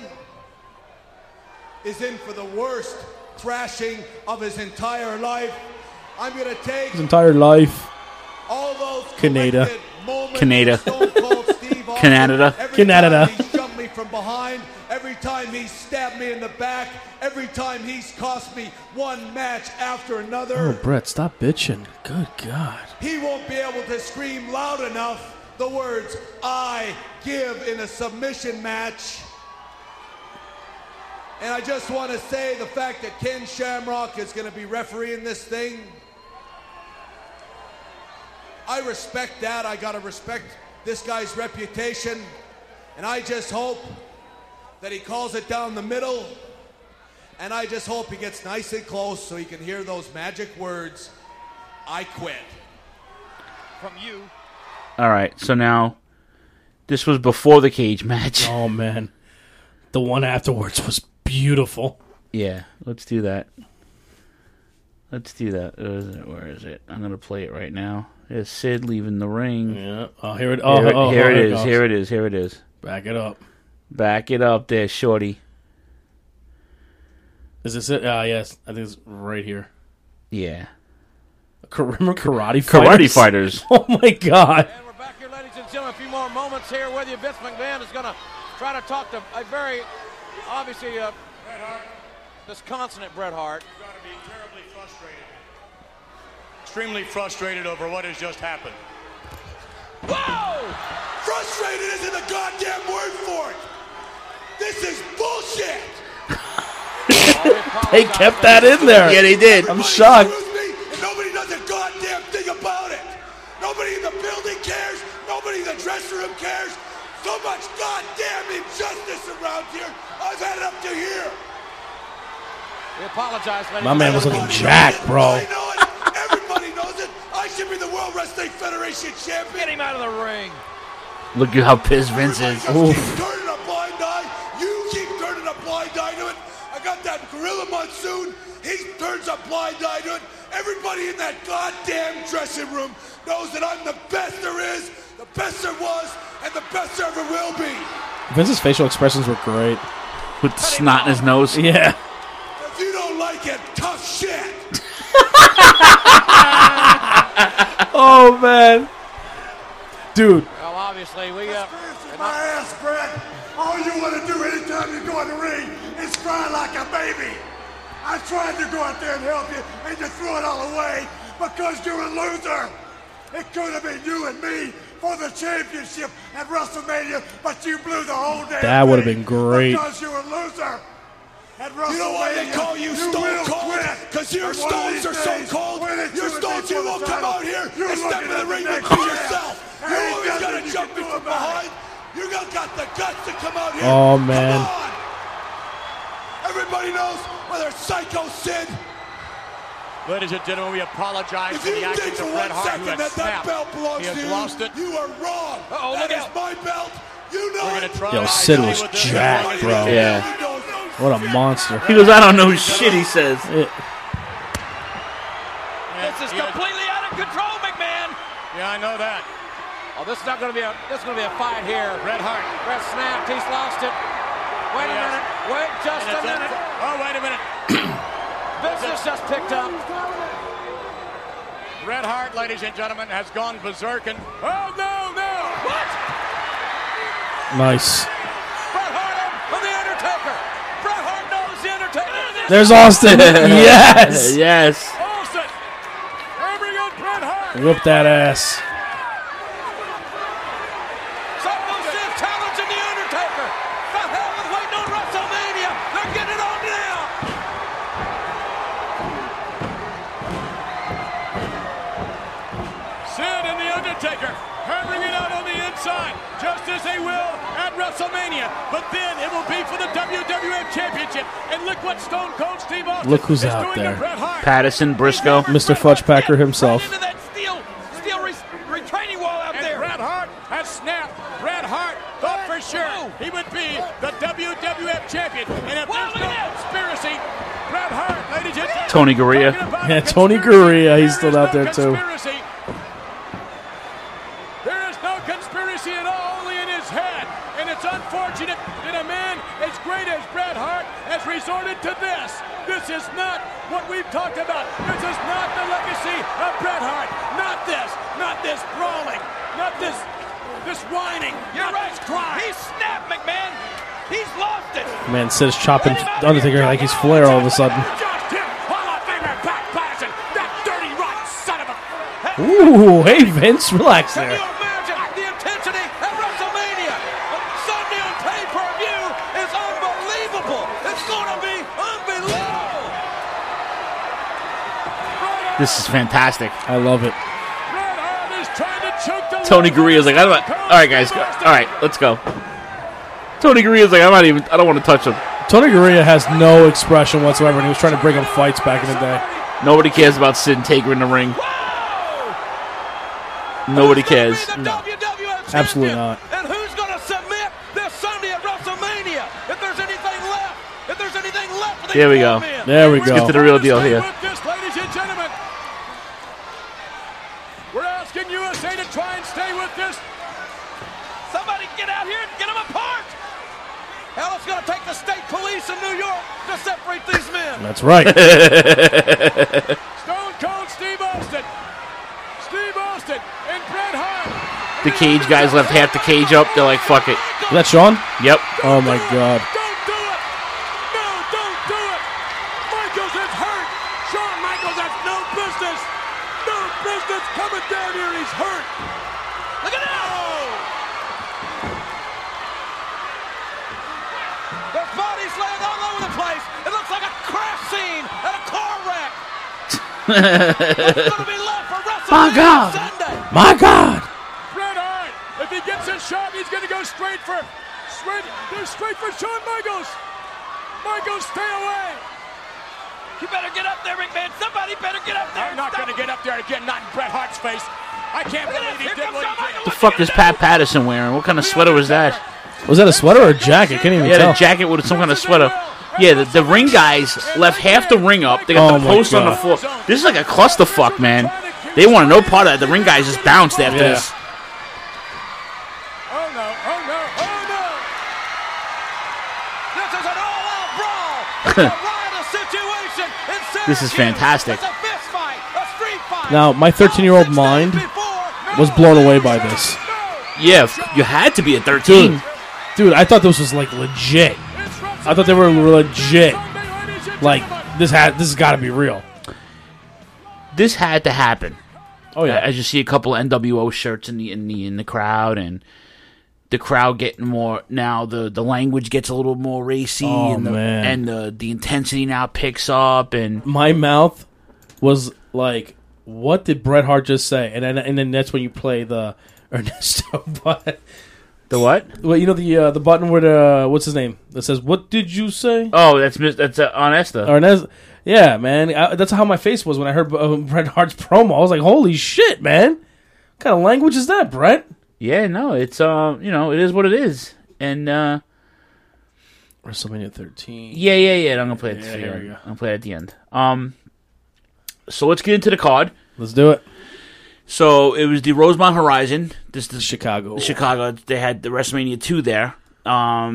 is in for the worst thrashing of his entire life. I'm going to take His entire life. all those Canada. moments Canada. of Stone Cold Steve Austin. Canada. Every Canada. time he's jumped me from behind, every time he's stabbed me in the back, every time he's cost me one match after another. Oh, Brett, stop bitching. Good God. He won't be able to scream loud enough the words, I give, in a submission match. And I just want to say the fact that Ken Shamrock is going to be refereeing this thing, I respect that. I got to respect this guy's reputation. And I just hope that he calls it down the middle. And I just hope he gets nice and close so he can hear those magic words, I quit. From you. All right, so now this was before the cage match. Oh man, the one afterwards was beautiful. Yeah, let's do that. Let's do that. Where is it? Where is it? I'm gonna play it right now. There's Sid leaving the ring. Yeah. Oh, here it. Oh, here, oh, here oh, it here it is. goes. Here it is. Here it is. Back it up. Back it up, there, shorty. Is this it? Ah, yes. I think it's right here. Yeah. Remember karate Karate fighters? fighters. Oh my god. And we're back here, ladies and gentlemen. A few more moments here with you. Vince McMahon is going to try to talk to a very, obviously, uh, Bret Hart. Disconsolate Bret Hart. You've got to be terribly frustrated. Extremely frustrated over what has just happened. Whoa! Frustrated isn't the goddamn word for it. This is bullshit. They kept that in there. Yeah, they did. I'm shocked. Excuse me, and nobody does a goddamn thing about it. Nobody in the building cares. Nobody in the dressing room cares. So much goddamn injustice around here. I've had it up to here. We apologize, ladies My and man was gentlemen. looking jacked, bro. I know it. Everybody knows it. I should be the World Wrestling Federation champion. Get him out of the ring. Look at how pissed Vince is. Everybody just keep turning a blind eye. You keep turning a blind eye to it. I got that Gorilla Monsoon. He turns a blind eye to it. Everybody in that goddamn dressing room knows that I'm the best there is, the best there was, and the best there ever will be. Vince's facial expressions were great. With the snot in his nose. Yeah. If you don't like it, tough shit. Oh man, dude. Well, obviously, we uh, My ass, Brett. All you want to do anytime you go in the ring is cry like a baby. I tried to go out there and help you, and you threw it all away because you're a loser. It could have been you and me for the championship at WrestleMania, but you blew the whole damn That would have thing been great. because you're a loser. At you know why they call you Stone Cold? Because your stones are so cold. Your stones, you won't come out here and step in the ring and be yourself. You always got to jump me from behind. You got got the guts to come out here. Oh man. Come on. Everybody knows whether Psycho Sid. ladies and gentlemen, we apologize If for the you think actions for of one Bret Hart, who second has that that snapped. belt belongs He to has you, lost it. you are wrong. Uh-oh, That look is out. my belt. You know We're it. gonna try Yo, and Sid deal was with this. jacked, bro. Yeah. What a monster. He goes, I don't know shit, he says. It- This is completely out of control, McMahon. Yeah, I know that. Oh, this is not going to be a. This is going to be a fight here. Bret Hart. Bret snapped. He's lost it. Wait a Yes. minute. Wait just And a it's minute. unfor- oh, wait a minute. Vince has just picked up. Bret Hart, ladies and gentlemen, has gone berserk and... Oh, no, no! What? Nice. Bret Hart on The Undertaker. Bret Hart knows The Undertaker. There's Austin. Yes. Yes. Austin. Bring on Bret Hart. Whip that ass. Someone says challenging The Undertaker. The hell with waiting on WrestleMania. They're getting it on now. Sid and The Undertaker hammering it out on the inside, just as they will at WrestleMania. But then it will be for the W W F Championship. And look what Stone Cold Steve Austin Look who's is out doing to there. Bret Hart. Patterson, Briscoe. Mister Fudgepacker himself. Into that steel, steel re- retaining wall out And there. Bret Hart has snapped. Bret Hart thought for sure he would be the W W F Champion. And if there's no conspiracy, Bret Hart, ladies and gentlemen, Tony Gurria. Yeah, Tony Gurria. He's still out there too. conspiracy. There is no conspiracy at all, only in his head. And it's unfortunate that a man as great as Bret Hart has resorted to this. This is not what we've talked about. This is not the legacy of Bret Hart. Not this. Not this brawling. Not this this whining. You're not right. this crying. He's snapped, McMahon. He's lost it. Man, Sid is chopping Undertaker like he's Flair all of a sudden. Just him. Hall of Famer Pat Patterson. That dirty, rotten son of a... Ooh, hey Vince, relax Can there. you imagine the intensity at WrestleMania? Sunday on pay-per-view is unbelievable. It's going to be unbelievable. This is fantastic. I love it. Bret Hart is trying to choke the Tony Gurria's like, I don't. All right, guys. Go. All right, let's go. Tony Gurria's like, I'm not even. I don't want to touch him. Tony Gurria has no expression whatsoever, and he was trying to break up fights back in the day. Nobody cares about Sid and Taker in the ring. Nobody cares. No, absolutely not. And who's going to submit this Sunday at WrestleMania? If there's anything left, if there's anything left for the Here we go. men. There we Let's go. get to the real deal here. with this, ladies and gentlemen. We're asking U S A to try and stay with this. Somebody get out here and get them apart. Hell, it's going to take the state police in New York to separate these men. That's right. Stone Cold Steve Austin. Steve Austin and Bret Hart. The cage guys left half the cage up. They're like, fuck it. Is that Sean? Yep. Oh my God. Don't do it. No, don't do it. Michaels is hurt. Shawn Michaels has no business. No business coming down here. He's hurt. Look at that. There's bodies laying all over the place. It looks like a crash scene at a car wreck. What's going to be left for My WrestleMania God. Sunday? My God. Bret Hart, if he gets a shot, he's going to go straight for, straight, go straight for Shawn Michaels. Michaels, stay away. You better get up there, McMahon. Somebody better get up there. I'm not going to get up there again, not in Bret Hart's face. I can't believe he did what he did. The fuck is Pat Patterson wearing? What kind of sweater was that? Was that a sweater or a jacket? Can't even He had tell. a jacket with some kind of sweater. Yeah, the, the ring guys left half the ring up. They got Oh the my post on the God. floor. This is like a clusterfuck, man. They want no part of that. The ring guys just bounced after Yeah. this. Oh, no, oh, no, oh, no. This is an all-out brawl. It's a riotous situation. in This is Syracuse. fantastic. It's a fist fight, a street fight. Now, my thirteen-year-old mind was blown away by this. Yeah, f- you had to be at thirteen. Dude, dude, I thought this was like legit. I thought they were legit. Like this had this has got to be real. This had to happen. Oh yeah. As you see a couple of N W O shirts in the in the in the crowd, and the crowd getting more now. The, the language gets a little more racy, Oh, and the man. and the the intensity now picks up. And My mouth was like, "What did Bret Hart just say?" And then and then that's when you play the Ernesto button. The what? Well, you know the uh, the button where the what's his name that says, "What did you say?" Oh, that's mis- that's uh, Honesta. Ernesto. Yeah, man. I, that's how my face was when I heard uh, Bret Hart's promo. I was like, "Holy shit, man! What kind of language is that, Bret?" Yeah, no, it's uh, you know, it is what it is, and uh, WrestleMania thirteen. yeah, yeah, yeah. I'm gonna play it. Yeah, at the here end. we go. I'm gonna play it at the end. Um, so let's get into the card. Let's do it. So it was the Rosemont Horizon. This is Chicago. Chicago. They had the WrestleMania two there. Um,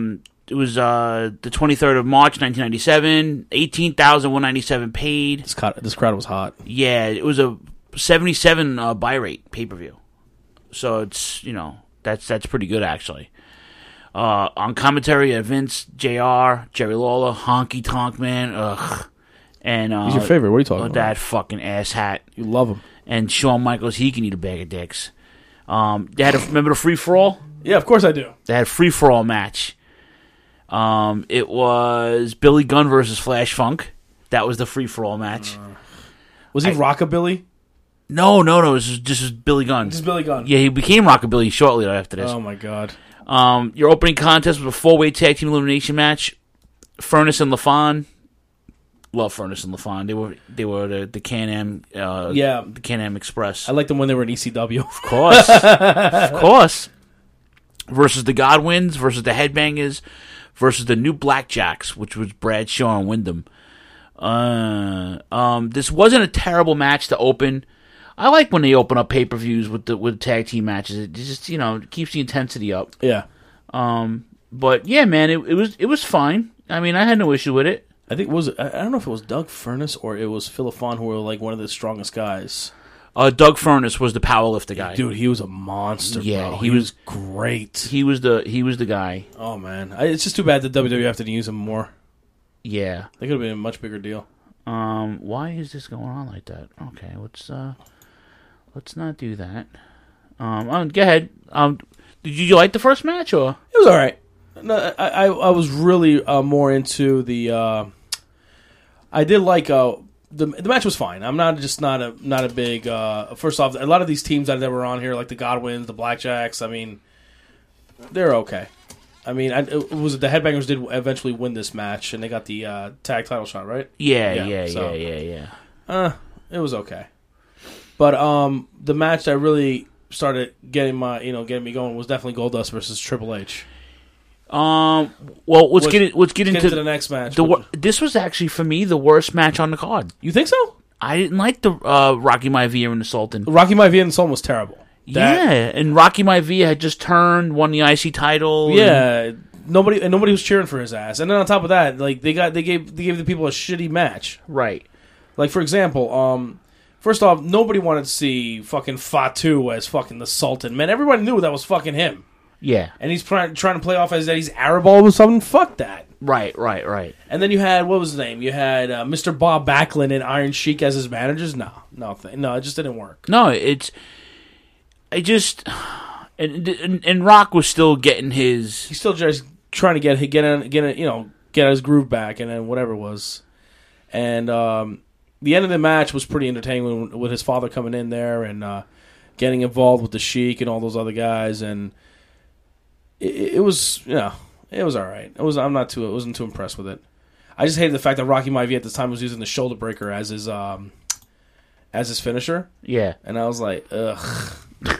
it was uh, the twenty-third of March, nineteen ninety-seven. eighteen thousand one hundred ninety-seven paid. This crowd, this crowd was hot. Yeah, it was a seventy-seven uh, buy rate pay-per-view. So it's, you know, that's that's pretty good, actually. Uh, on commentary, uh, Vince, J R, Jerry Lawler, Honky Tonk Man, ugh. And, uh, He's your favorite. What are you talking uh, about? That fucking asshat. You love him. And Shawn Michaels, he can eat a bag of dicks. Um, they had a, remember the free-for-all? Yeah, of course I do. They had a free-for-all match. Um, it was Billy Gunn versus Flash Funk. That was the free-for-all match. Uh, was he I, Rockabilly? No, no, no. This is just was Billy Gunn. Just Billy Gunn. Yeah, he became Rockabilly shortly after this. Oh, my God. Um, your opening contest was a four-way tag team elimination match. Furnace and LaFon. Love Furnace and LaFon. They were they were the, the Can-Am uh, yeah. the Can-Am Express. I liked them when they were in E C W. Of course. Of course. Versus the Godwins, versus the Headbangers, versus the New Blackjacks, which was Bradshaw and Wyndham. Uh, um, this wasn't a terrible match to open. I like when they open up pay-per-views with the with tag team matches. It just, you know, it keeps the intensity up. Yeah. Um, but yeah, man, it, it was it was fine. I mean, I had no issue with it. I think it was I don't know if it was Doug Furnace or it was Phil LaFon who were like one of the strongest guys. Uh, Doug Furnace was the powerlifter guy. Dude, he was a monster. Yeah, bro. he, he was, was great. He was the he was the guy. Oh man, I, it's just too bad the W W F didn't use him more. Yeah, they could have been a much bigger deal. Um, why is this going on like that? Okay, let's uh, let's not do that. Um, um go ahead. Um, did you like the first match or it was all right? No, I I, I was really uh, more into the. Uh, I did like uh, the the match was fine. I'm not just not a not a big. Uh, first off, a lot of these teams that were on here, like the Godwins, the Blackjacks. I mean, they're okay. I mean, I, it was the Headbangers did eventually win this match, and they got the uh, tag title shot, right? Yeah, yeah, yeah, so, yeah, yeah, yeah. Uh, it was okay. But um, the match that really started getting my you know getting me going was definitely Goldust versus Triple H. Um. Well, let's Which, get it. Let's get let's into get into the next match. The, wor- this was actually for me the worst match on the card. You think so? I didn't like the uh, Rocky Maivia and the Sultan. Rocky Maivia and the Sultan was terrible. That, yeah, and Rocky Maivia had just turned, won the I C title. Yeah, and nobody and nobody was cheering for his ass. And then on top of that, like they got they gave they gave the people a shitty match. Right. Like for example, um, first off, nobody wanted to see fucking Fatu as fucking the Sultan. Man, everybody knew that was fucking him. Yeah. And he's trying trying to play off as that he's Arab all of a sudden. Fuck that. Right, right, right. And then you had, what was his name? You had uh, Mister Bob Backlund and Iron Sheik as his managers. No, no, th- no, it just didn't work. No, it's, I just, and, and and Rock was still getting his. He's still just trying to get get in, get in, you know get his groove back, and then whatever it was. And um, the end of the match was pretty entertaining with, with his father coming in there and uh, getting involved with the Sheik and all those other guys, and it, it was, you know, it was all right. It was. I'm not too. I wasn't too impressed with it. I just hated the fact that Rocky Maivia at this time was using the shoulder breaker as his um, as his finisher. Yeah, and I was like, ugh,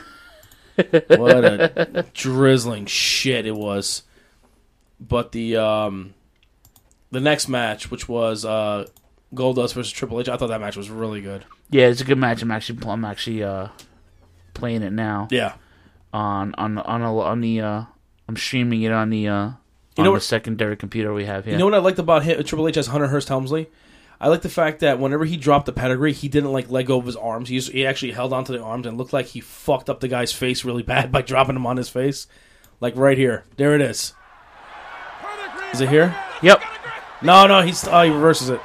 what a drizzling shit it was. But the um, the next match, which was uh, Goldust versus Triple H, I thought that match was really good. Yeah, it's a good match. I'm actually I'm actually uh, playing it now. Yeah, on on on a, on the uh, I'm streaming it on the. Uh, You on know the what, secondary computer we have here. You know what I liked about him, Triple H as Hunter Hearst Helmsley? I like the fact that whenever he dropped the pedigree, he didn't like let go of his arms. He, just, he actually held onto the arms and looked like he fucked up the guy's face really bad by dropping him on his face. Like right here. There it is. Is it here? Yep. No, no, he's oh, he reverses it.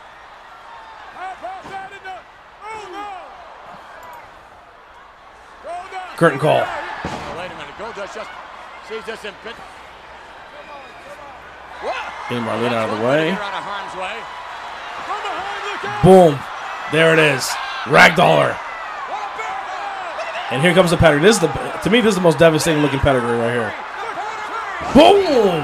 Curtain call. Oh, wait a minute. Goldust just sees this in pit. Getting Marlene out of the way. Boom. There it is. Ragdoller. And here comes the pedigree. This is the to me this is the most devastating looking pedigree right here. Boom.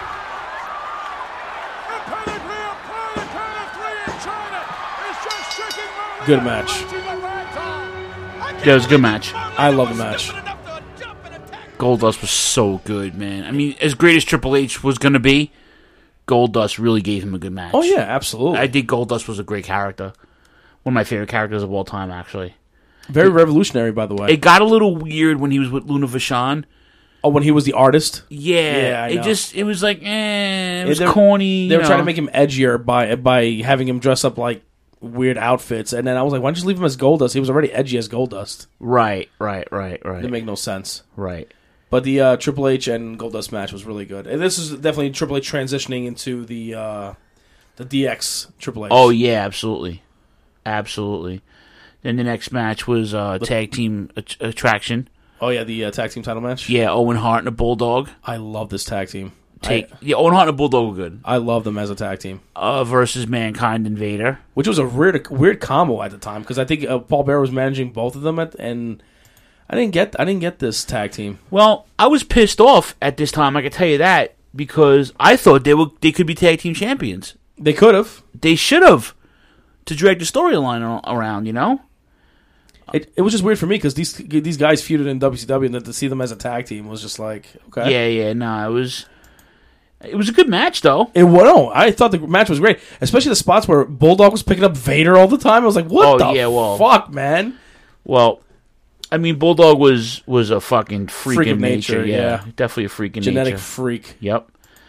Good match. Yeah, it was a good match. I love the match. Goldust was so good, man. I mean, as great as Triple H was going to be, Goldust really gave him a good match. Oh, yeah, absolutely. I think Goldust was a great character. One of my favorite characters of all time, actually. Very it, revolutionary, by the way. It got a little weird when he was with Luna Vachon, Oh, when he was the artist? Yeah, Yeah, I it know. just it was like eh, it was They were- corny. They you were trying to know. make him edgier by by having him dress up like weird outfits, and then I was like, why don't you just leave him as Goldust? He was already edgy as Goldust. Right, right, right, right. Didn't make no sense. Right. But the uh, Triple H and Goldust match was really good, and this is definitely Triple H transitioning into the uh, the D X Triple H. Oh yeah, absolutely, absolutely. Then the next match was uh, tag team att- attraction. Oh yeah, the uh, tag team title match. Yeah, Owen Hart and a Bulldog. I love this tag team. Take I, yeah, Owen Hart and a Bulldog were good. I love them as a tag team. Uh, versus Mankind and Vader, which was a weird weird combo at the time because I think uh, Paul Bearer was managing both of them, at, and I didn't get I didn't get this tag team. Well, I was pissed off at this time. I can tell you that because I thought they were they could be tag team champions. They could have. They should have to drag the storyline around. You know. It it was just weird for me because these these guys feuded in W C W, and then to see them as a tag team was just like okay. Yeah, yeah, no, it was it was a good match though. It well, no, I thought the match was great, especially the spots where Bulldog was picking up Vader all the time. I was like, what Oh, the yeah, well- fuck, man? Well, I mean, Bulldog was was a fucking freak, Freak of of nature. nature, yeah. yeah. Definitely a freak of Genetic nature. freak. Yep.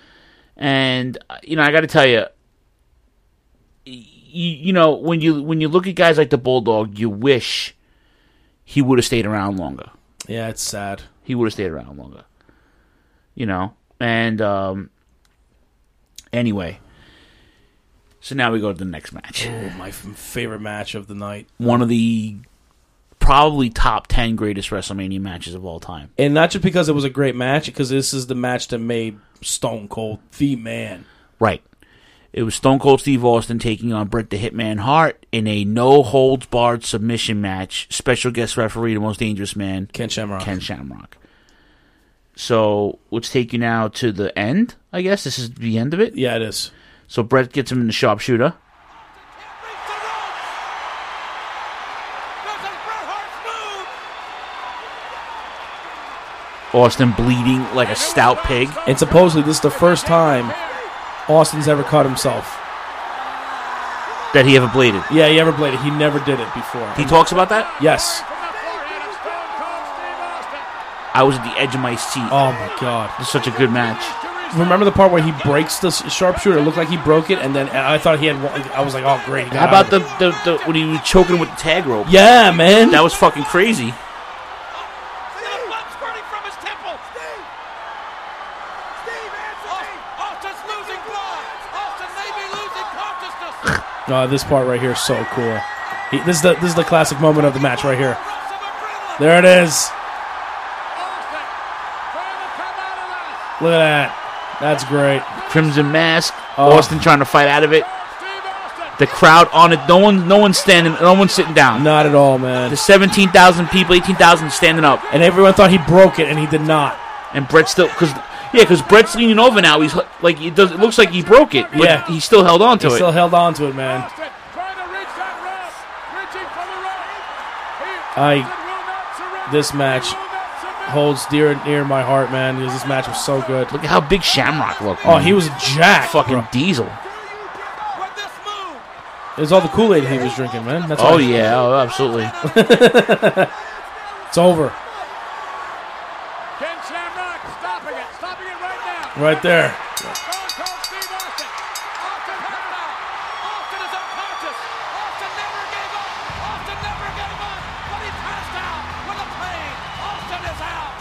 And uh, you know, I got to tell you, you, you know, when you when you look at guys like the Bulldog, you wish he would have stayed around longer. Yeah, it's sad. He would have stayed around longer. You know, and um, anyway, so now we go to the next match. Oh, my f- favorite match of the night. One of the probably top ten greatest WrestleMania matches of all time. And not just because it was a great match, because this is the match that made Stone Cold the man. Right. It was Stone Cold Steve Austin taking on Bret the Hitman Hart in a no-holds-barred submission match. Special guest referee, the most dangerous man, Ken Shamrock. Ken Shamrock. So, let's take you now to the end, I guess. This is the end of it? Yeah, it is. So, Bret gets him in the sharpshooter. Austin bleeding like a stout pig. And supposedly this is the first time Austin's ever cut himself. That he ever bladed. Yeah, he ever bladed. He never did it before. He talks about that? Yes. I was at the edge of my seat. Oh my god. It's such a good match. Remember the part where he breaks the s- sharpshooter? It looked like he broke it, and then I thought he had one. I was like, oh great. he got How out about of the, it. the, the when he was choking with the tag rope? Yeah, man. That was fucking crazy. Oh, this part right here is so cool. He, this is the this is the classic moment of the match right here. There it is. Look at that. That's great. Crimson Mask. Oh. Austin trying to fight out of it. The crowd on it. No one, no one's standing. No one's sitting down. Not at all, man. The seventeen thousand people, eighteen thousand standing up, and everyone thought he broke it, and he did not. And Brett still, because yeah, because Brett's leaning over now. He's like, it, does, it looks like he broke it, but Yeah. he still held on to He it. still held on to it, man. I this match holds dear and near my heart, man, because this match was so good. Look at how big Shamrock looked. Oh, man. he was jacked. Fucking bro. diesel. It was all the Kool-Aid he was drinking, man. That's Oh why- yeah, oh, absolutely. It's over. Ken Shamrock stopping it, stopping it right now. Right there. Stone Cold Steve Austin. Austin hurt now. Austin is unconscious. Austin never gave up. Austin never gave up. But he passed out with a pain. Austin is out.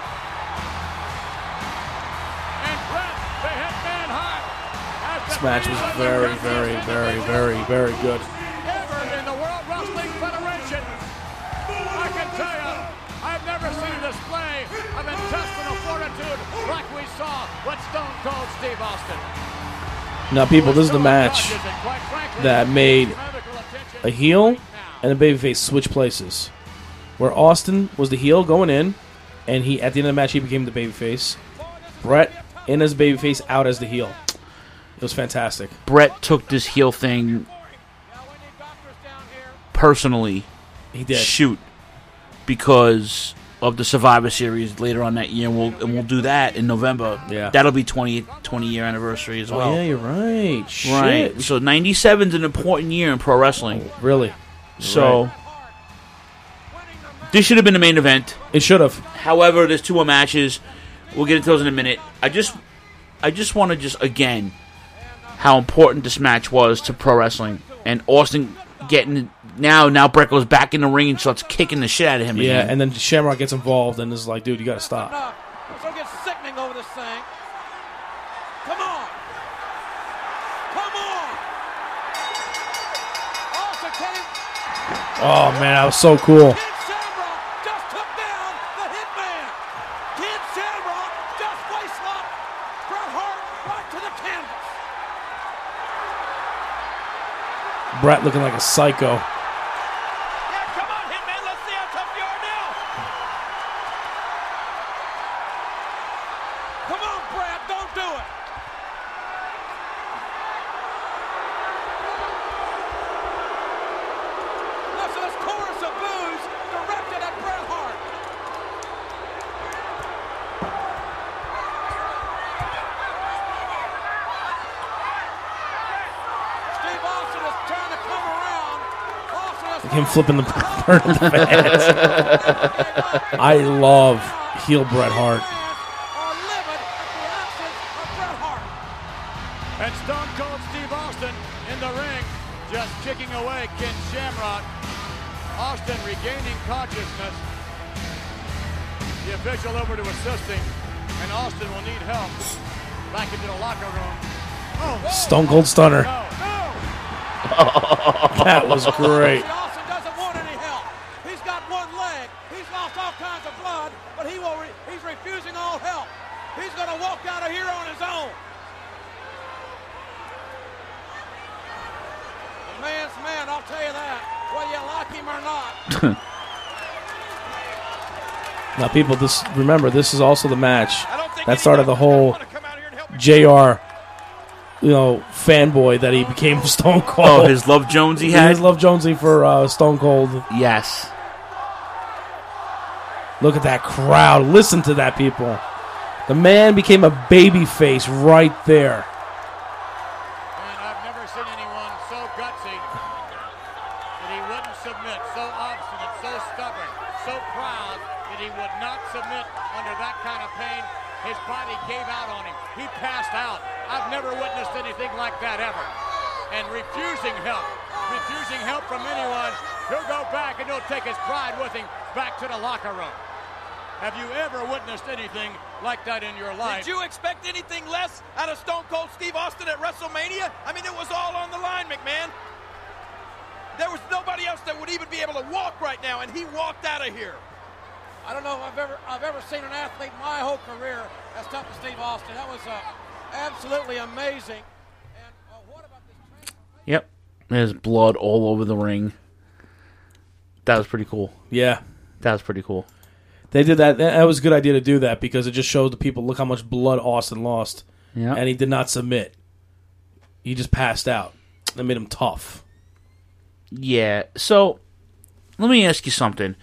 And Bret, the Hitman Hart, has This the match was very, very, very, very, very good. ever in the World Wrestling Federation. I can tell you, I've never seen a display of intestinal fortitude like we saw with Stone Cold Steve Austin. Now, people, this is the match that made a heel and a babyface switch places. Where Austin was the heel going in, and he at the end of the match he became the babyface. Bret in as babyface, out as the heel. It was fantastic. Brett took this heel thing personally. He did. Shoot, because of the Survivor Series later on that year, and we'll and we'll do that in November. Yeah. That'll be twenty, twenty year anniversary as Oh, well. yeah, you're right. Right. Shit. So ninety-seven is an important year in pro wrestling. Really? So Right. this should have been the main event. It should have. However, there's two more matches. We'll get into those in a minute. I just, I just want to just again, how important this match was to pro wrestling, and Austin getting now. Now Brett goes back in the ring and starts kicking the shit out of him. Yeah, again. and then Shamrock gets involved and is like, "Dude, you got to stop." No, so get sickening over this thing. Come on. Come on. Austin came. Oh man, that was so cool. Kid Shamrock just took down the Hitman. Kid Shamrock just waist-locked Bret Hart right to the canvas. Brett looking like a psycho. Yeah, come on, Hitman. Let's see how tough you are now. Come on, Brad. Don't do it. Listen, this chorus of boos directed at Bret Hart. Steve Austin is trying to come around. Austin is Like him flipping the bird in the fans. I love heel Bret Hart. And Stone Cold Steve Austin in the ring, just kicking away Ken Shamrock. Austin regaining consciousness. The official over to assisting, and Austin will need help. Back into the locker room. Oh, Stone Cold Stunner. That was great. Austin doesn't want any help. He's got one leg. He's lost all kinds of blood, but he will. Re- he's refusing all help. He's going to walk out of here on his own. The man's man, I'll tell you that, whether you like him or not. Now, people, this remember this is also the match that started the whole J R, you know, fanboy that he became Stone Cold. Oh, his Love Jones he had? His Love Jonesy for uh, Stone Cold. Yes. Look at that crowd. Listen to that, people. The man became a baby face right there. And I've never seen anyone so gutsy that he wouldn't submit, so obstinate, so stubborn, so proud that he would not submit under that kind of pain. His body gave out on him. He passed out. I've never witnessed anything like that ever. And refusing help, refusing help from anyone, he'll go back and he'll take his pride with him back to the locker room. Have you ever witnessed anything like that in your life? Did you expect anything less out of Stone Cold Steve Austin at WrestleMania? I mean, it was all on the line, McMahon. There was nobody else that would even be able to walk right now, and he walked out of here. I don't know if I've ever I've ever seen an athlete in my whole career as tough as Steve Austin. That was uh, absolutely amazing. And uh, what about this? Yep. There's blood all over the ring. That was pretty cool. Yeah. That was pretty cool. They did that. That was a good idea to do that because it just showed the people, look how much blood Austin lost. Yeah. And he did not submit. He just passed out. That made him tough. Yeah. So, let me ask you something.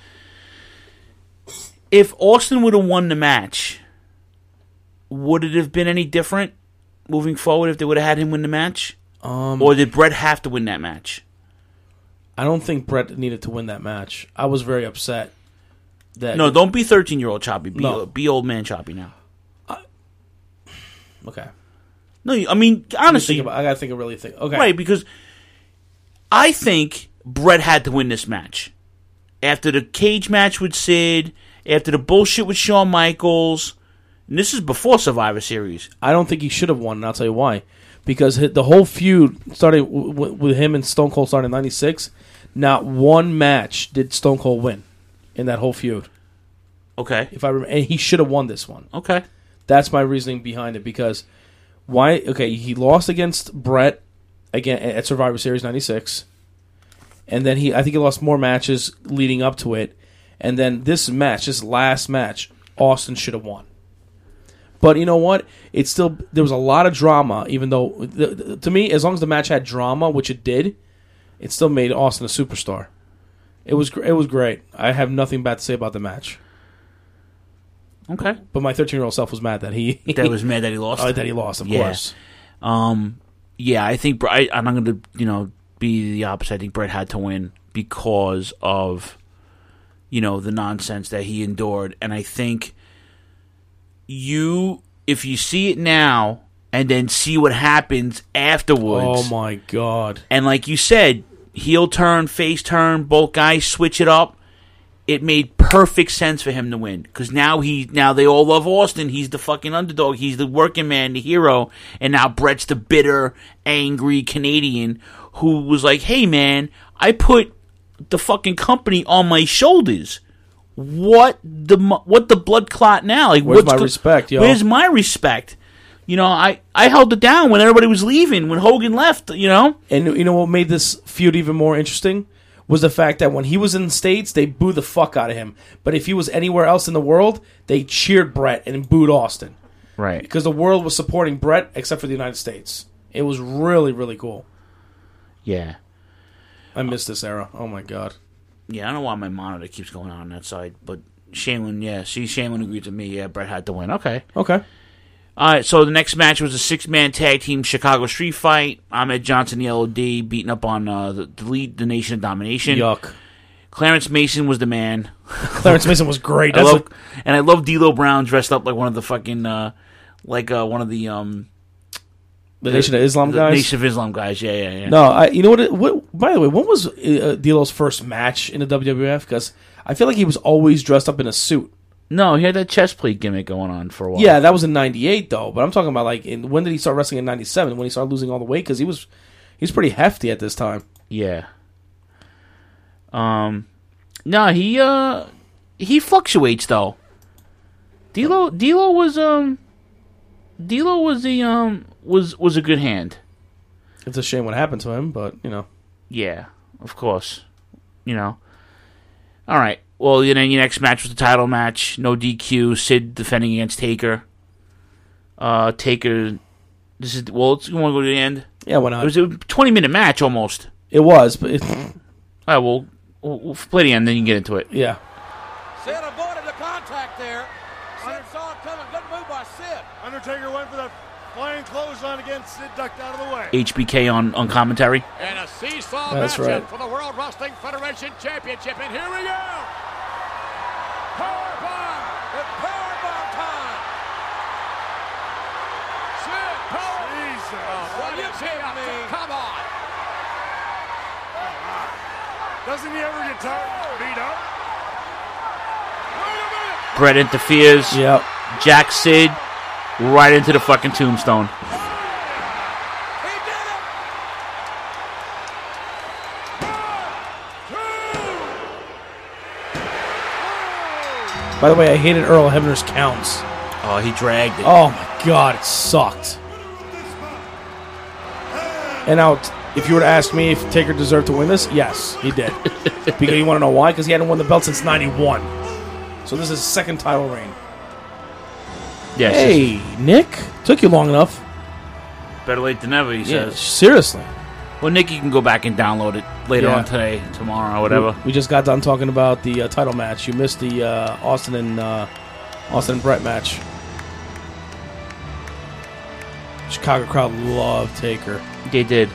If Austin would have won the match, would it have been any different moving forward if they would have had him win the match? Um, or did Brett have to win that match? I don't think Brett needed to win that match. I was very upset. That No, don't be thirteen-year-old Choppy. Be, No. be old man Choppy now. Okay. No, I mean, honestly. Think about, I got to think of really think. Okay. Right, because I think Brett had to win this match. After the cage match with Sid, after the bullshit with Shawn Michaels, and this is before Survivor Series. I don't think he should have won, and I'll tell you why. Because the whole feud started w- w- with him and Stone Cold started in ninety-six. Not one match did Stone Cold win in that whole feud. Okay. If I remember, and he should have won this one. Okay. That's my reasoning behind it. Because why? Okay, he lost against Brett again at Survivor Series ninety-six, and then he I think he lost more matches leading up to it, and then this match, this last match, Austin should have won. But you know what? It's still there was a lot of drama. Even though the, the, to me, as long as the match had drama, which it did, it still made Austin a superstar. It was it was great. I have nothing bad to say about the match. Okay, but my thirteen-year-old self was mad that he that was mad that he lost. Oh, that he lost, of yeah. course. Um, yeah, I think I, I'm not going to you know be the opposite. I think Brett had to win because of you know the nonsense that he endured, and I think you if you see it now and then see what happens afterwards. Oh my god! And like you said, heel turn, face turn, both guys switch it up. It made perfect sense for him to win because now he now they all love Austin. He's the fucking underdog. He's the working man, the hero, and now Brett's the bitter, angry Canadian who was like, "Hey man, I put the fucking company on my shoulders. What the what the blood clot now? Like, where's what's my go- respect, yo? Where's my respect? You know, I I held it down when everybody was leaving, when Hogan left. You know, and you know what made this feud even more interesting was the fact that when he was in the States, they booed the fuck out of him. But if he was anywhere else in the world, they cheered Brett and booed Austin. Right. Because the world was supporting Brett except for the United States. It was really, really cool. Yeah. I miss this era. Oh, my God. Yeah, I don't know why my monitor keeps going on that side, but Shaylin, yeah, see, Shaylin agreed with me. Yeah, Brett had to win. Okay. Okay. All right, so the next match was a six-man tag team Chicago Street Fight. Ahmed Johnson, the L O D, beating up on uh, the, the lead, the Nation of Domination. Yuck. Clarence Mason was the man. Clarence Mason was great. I That's love, a- and I love D'Lo Brown dressed up like one of the fucking, uh, like uh, one of the um, The Nation of Islam the guys? Nation of Islam guys. Yeah, yeah, yeah. No, I, you know what, it, what? By the way, when was uh, D'Lo's first match in the W W F? Because I feel like he was always dressed up in a suit. No, he had that chest plate gimmick going on for a while. Yeah, that was in ninety-eight though. But I'm talking about like in, when did he start wrestling in ninety-seven? When he started losing all the weight because he was he's pretty hefty at this time. Yeah. Um, no, he uh he fluctuates though. D'Lo D'Lo was um D'Lo was the um was was a good hand. It's a shame what happened to him, but you know. Yeah, of course. You know. All right. Well, you know, your next match was the title match. No D Q. Sid defending against Taker. Uh, Taker. This is well. It's, you want to go to the end? Yeah, why not? It was a twenty-minute match almost. It was, but it, all right. Well, we'll, we'll play the end, then you can get into it. Yeah. Sid avoided the contact there. Sid saw it coming. Good move by Sid. Undertaker went for the flying clothesline again. Sid ducked out of the way. H B K on, on commentary. And a seesaw That's matchup right. for the World Wrestling Federation Championship. And here we go. Powerbomb. It's powerbomb time. Sid, power. Jesus. Oh, what you kidding me? Come on. Doesn't he ever get tired? Beat up? Brett interferes. Yep. Jack Sid right into the fucking tombstone. By the way, I hated Earl Hebner's counts. Oh, he dragged it. Oh my god, it sucked. And now, t- if you were to ask me if Taker deserved to win this, yes, he did. Because you want to know why? Because he hadn't won the belt since ninety-one. So this is his second title reign. Yes. Hey, Nick, took you long enough. Better late than never, he Yeah, says. seriously. Well, Nick, you can go back and download it later Yeah. on today, tomorrow, whatever. We, we just got done talking about the uh, title match. You missed the uh, Austin and uh, Austin and Brett match. Chicago crowd loved Taker. They did.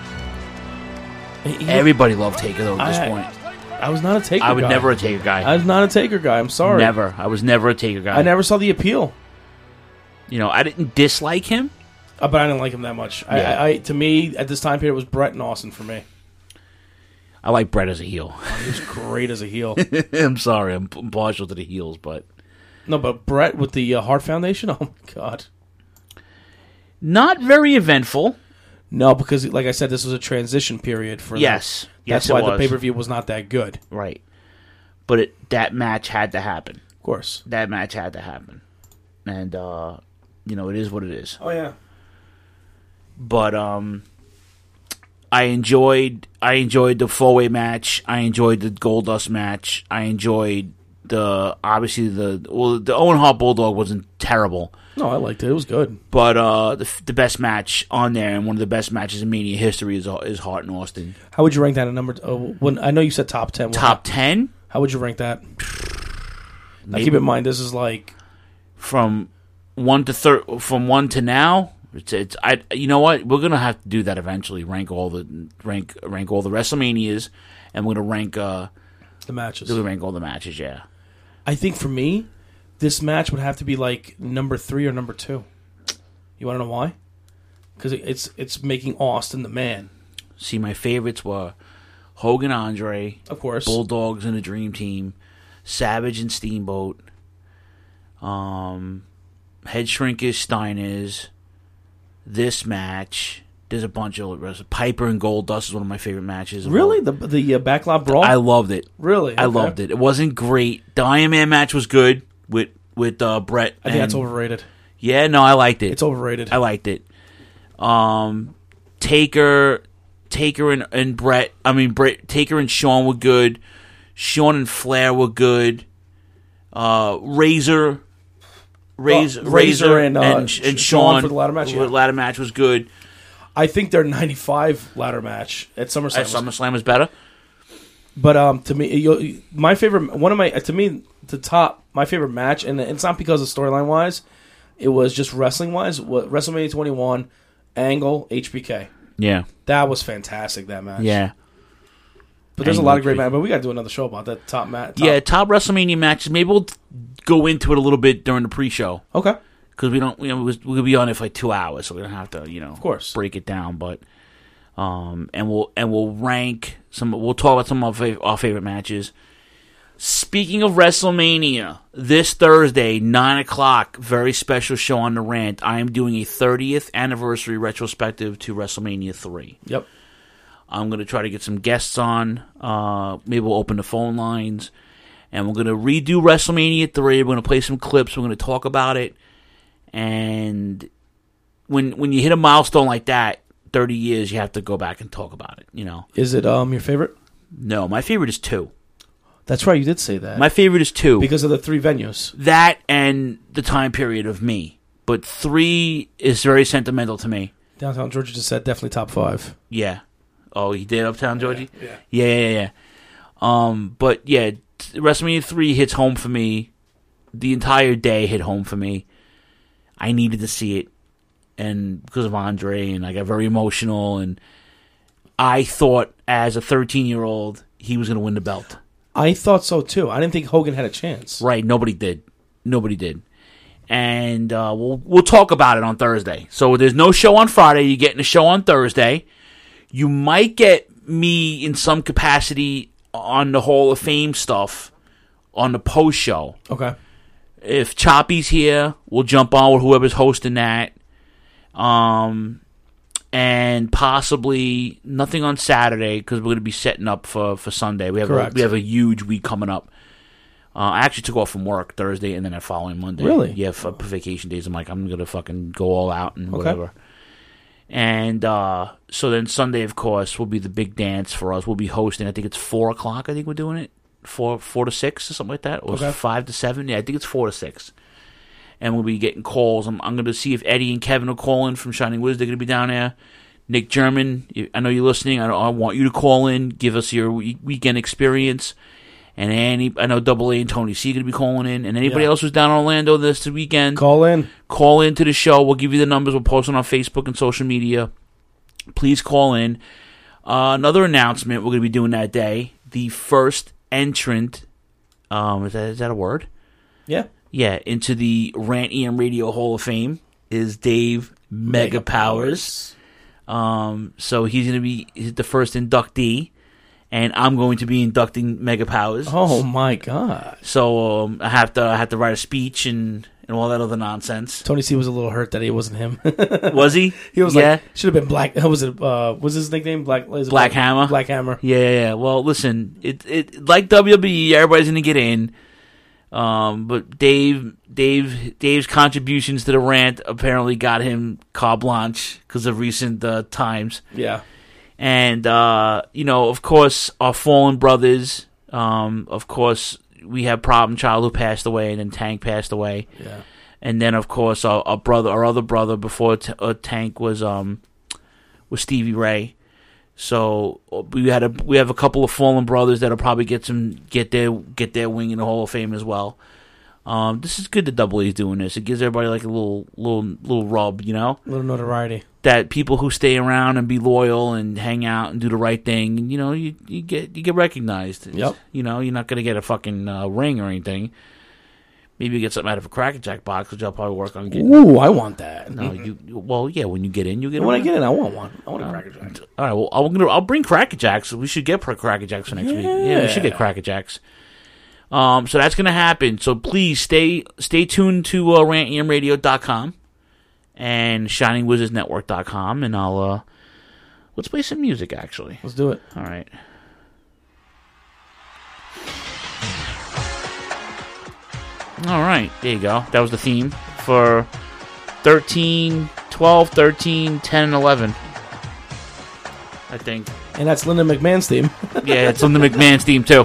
He- Everybody loved Taker, though, at this I- point. I was not a Taker I was guy. never a Taker guy. I was not a Taker guy. I'm sorry. Never. I was never a Taker guy. I never saw the appeal. You know, I didn't dislike him. Uh, but I didn't like him that much. I, Yeah. I, I to me at this time period it was Brett and Austin for me. I like Brett as a heel. He was great as a heel. I'm sorry, I'm p- partial to the heels, but No, but Brett with the uh, Hart Foundation. Oh my god. not very eventful. No, because like I said, this was a transition period for them. Yes. Yes, That's it why the was. pay per view was not that good. Right. But it, that match had to happen. Of course. That match had to happen. And, uh, you know, it is what it is. Oh yeah. But um, I enjoyed I enjoyed the four way match. I enjoyed the Goldust match. I enjoyed the obviously the well the Owen Hart Bulldog wasn't terrible. No, I liked it. It was good. But uh, the the best match on there and one of the best matches in Mania history is is Hart and Austin. How would you rank that at number? Uh, when I know you said top ten. Top ten? How would you rank that? Now keep in mind this is like from one to thir- from one to now. It's, it's I you know what we're gonna have to do that eventually. Rank all the rank rank all the WrestleManias, and we're gonna rank uh the matches. We're gonna rank all the matches. Yeah, I think for me, this match would have to be like number three or number two. You want to know why? Because it's it's making Austin the man. See, my favorites were Hogan, Andre, of course, Bulldogs and the Dream Team, Savage and Steamboat, um, Head Shrinkers, Steiners. This match. There's a bunch of Piper and Goldust is one of my favorite matches. Really, the the uh, backlot brawl. I loved it. Really, I okay. loved it. It wasn't great. The Iron Man match was good with with uh, Brett. I think and, that's overrated. Yeah, no, I liked it. It's overrated. I liked it. Um, Taker, Taker and, and Brett. I mean, Brett, Taker and Shawn were good. Shawn and Flair were good. Uh, Razor. Razor, well, Razor, Razor and, uh, and, and Shawn Shawn for the ladder match. Yeah. The ladder match was good. I think their ninety-five ladder match at SummerSlam. At SummerSlam was better. But um, to me, you, my favorite, one of my, to me, the top, my favorite match, and it's not because of storyline wise, it was just wrestling wise. What WrestleMania twenty-one, Angle, H B K. Yeah, that was fantastic. That match. Yeah. But there's Angle, a lot of great matches. But we got to do another show about that top match. Yeah, top WrestleMania matches. Maybe we'll go into it a little bit during the pre-show. Okay. Because we don't, you know, we'll be on it for like two hours, so we don't have to, you know, of course, break it down. But, um, and we'll and we'll rank some. We'll talk about some of our, fav- our favorite matches. Speaking of WrestleMania, this Thursday, nine o'clock, very special show on the Rant. I am doing a thirtieth anniversary retrospective to WrestleMania three. Yep. I'm going to try to get some guests on. Uh, maybe we'll open the phone lines, and we're going to redo WrestleMania three. We're going to play some clips. We're going to talk about it. And when when you hit a milestone like that, thirty years, you have to go back and talk about it, you know. Is it um your favorite? No, my favorite is two. That's right, you did say that. My favorite is two. Because of the three venues. That and the time period of me. But three is very sentimental to me. Downtown Georgia just said definitely top five. Yeah. Oh, he did Uptown Georgia? Yeah. Yeah, yeah, yeah. yeah. Um, but yeah, WrestleMania three hits home for me. The entire day hit home for me. I needed to see it, and because of Andre, and I got very emotional, and I thought as a thirteen-year-old he was going to win the belt. I thought so too. I didn't think Hogan had a chance. Right, nobody did. Nobody did. And uh, we'll we'll talk about it on Thursday. So there's no show on Friday. You're getting a show on Thursday. You might get me in some capacity on the Hall of Fame stuff on the post show. Okay. If Choppy's here, we'll jump on with whoever's hosting that. Um, and possibly nothing on Saturday because we're going to be setting up for, for Sunday. We have a, we have a huge week coming up. Uh, I actually took off from work Thursday and then that following Monday. Really? Yeah, for vacation days. I'm like, I'm going to fucking go all out and Okay. whatever. And uh, so then Sunday, of course, will be the big dance for us. We'll be hosting. I think it's four o'clock. I think we're doing it. Four, four to six or something like that. Or Okay. five to seven. Yeah, I think it's four to six. And we'll be getting calls. I'm, I'm going to see if Eddie and Kevin will call in from Shining Wiz. They're going to be down there. Nick German, you- I know you're listening. I, I want you to call in, give us your we- weekend experience. And Annie, I know Double A and Tony C are going to be calling in. And anybody Yeah. else who's down in Orlando this weekend, Call in. Call into the show. We'll give you the numbers. We'll post them on Facebook and social media. Please call in. Uh, another announcement we're going to be doing that day. The first entrant, um, is that is that a word? Yeah. Yeah, into the Rant E M Radio Hall of Fame is Dave Mega, Mega Powers. Um, so he's going to be he's the first inductee, and I'm going to be inducting Mega Powers. Oh my god! So um, I have to I have to write a speech and, and all that other nonsense. Tony C was a little hurt that it wasn't him. Was he? He was Yeah. like, should have been Black. What was it? Uh, was his nickname Black? is it Black Hammer. Black Hammer. Yeah, yeah, yeah. Well, listen, it it like W W E, everybody's gonna get in. Um, but Dave, Dave, Dave's contributions to the Rant apparently got him carte blanche because of recent uh, times. Yeah. And uh, you know, of course, our fallen brothers. Um, of course, we have Problem Child who passed away, and then Tank passed away. Yeah. And then, of course, our, our brother, our other brother before t- uh, Tank was um was Stevie Ray. So we had a we have a couple of fallen brothers that'll probably get some get their get their wing in the Hall of Fame as well. Um, this is good that Double A's doing this. It gives everybody like a little little little rub, you know, A little notoriety. that people who stay around and be loyal and hang out and do the right thing, you know, you you get you get recognized. It's- Yep. You know, you're not gonna get a fucking uh, ring or anything. Maybe you get something out of a Cracker Jack box, which I'll probably work on getting. Ooh, I want that. No, you. Well, yeah. When you get in, you get. When one. I get in, I want one. I want a Cracker Jack. All right. Well, I'm gonna. I'll bring Cracker Jacks. We should get Cracker Jacks for next yeah. week. Yeah, we should get Cracker Jacks. Um. So that's gonna happen. So please stay stay tuned to uh, rant e m radio dot com and shining wizards network dot com, and I'll uh, let's play some music. Actually, let's do it. All right. All right, there you go. That was the theme for thirteen, twelve, thirteen, ten, and eleven. I think. And that's Linda McMahon's theme. Yeah, it's Linda McMahon's theme, too.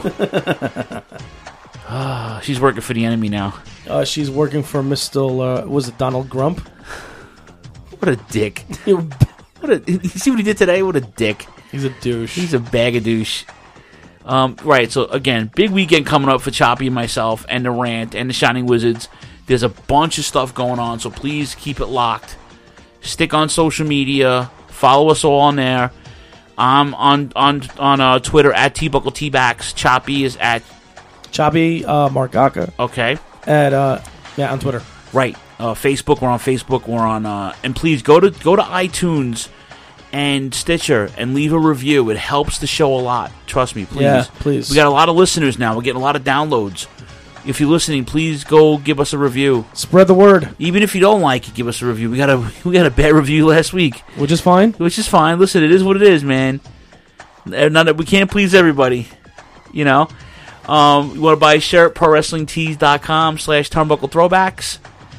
Ah, she's working for the enemy now. Uh, she's working for Mister Uh, was it Donald Grump? What a dick. What a, you see what he did today? What a dick. He's a douche. He's a bag of douche. Um, right, so again, big weekend coming up for Choppy and myself and the Rant and the Shining Wizards. There's a bunch of stuff going on, so please keep it locked. Stick on social media. Follow us all on there. I'm on on on uh, Twitter at TBuckleTbacks. Choppy is at Choppy uh, Markaka. Okay. At uh, yeah, on Twitter. Right. Uh, Facebook. We're on Facebook. We're on. Uh, and please go to go to iTunes and Stitcher and leave a review. It helps the show a lot. Trust me, please. Yeah, please. We got a lot of listeners now. We're getting a lot of downloads. If you're listening, please go give us a review. Spread the word. Even if you don't like it, give us a review. We got a we got a bad review last week, which is fine. Which is fine. Listen, it is what it is, man. Not that we can't please everybody, you know. Um, you want to buy a shirt? pro wrestling tees dot com slash turnbuckle throwbacks.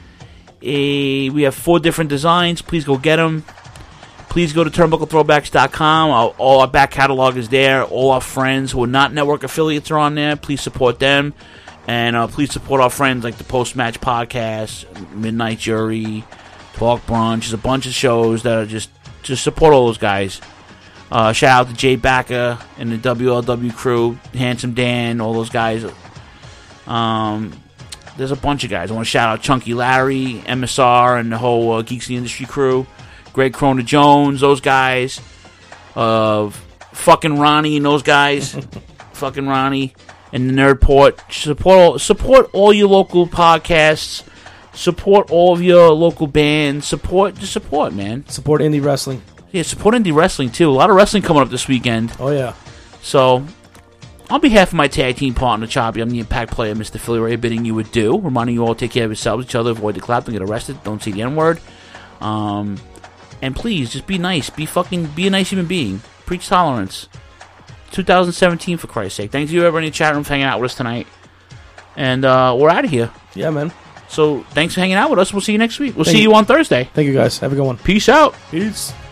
A, we have four different designs. Please go get them. Please go to turnbuckle throwbacks dot com. All, all our back catalog is there. All our friends who are not network affiliates are on there. Please support them. And uh, please support our friends like the Post Match Podcast, Midnight Jury, Talk Brunch. There's a bunch of shows that are just, just support all those guys. Uh, shout out to Jay Backer and the W L W crew, Handsome Dan, all those guys. Um, there's a bunch of guys. I want to shout out Chunky Larry, M S R, and the whole uh, Geeks in the Industry crew. Greg Crona Jones, those guys. Uh, fucking Ronnie and those guys. Fucking Ronnie. And the Nerdport. Support all, support all your local podcasts. Support all of your local bands. Support the support, man. Support indie wrestling. Yeah, support indie wrestling, too. A lot of wrestling coming up this weekend. Oh, yeah. So, on behalf of my tag team partner, Choppy, I'm the Impact player, Mister Philly Ray, bidding you adieu. Reminding you all to take care of yourselves, each other, avoid the clap, don't get arrested, don't say the N-word. Um, and please, just be nice. Be fucking, be a nice human being. Preach tolerance. two thousand seventeen, for Christ's sake. Thanks to you, everybody in the chat room, for hanging out with us tonight. And uh, we're out of here. Yeah, man. So, thanks for hanging out with us. We'll see you next week. We'll Thank see you. you on Thursday. Thank you, guys. Have a good one. Peace out. Peace.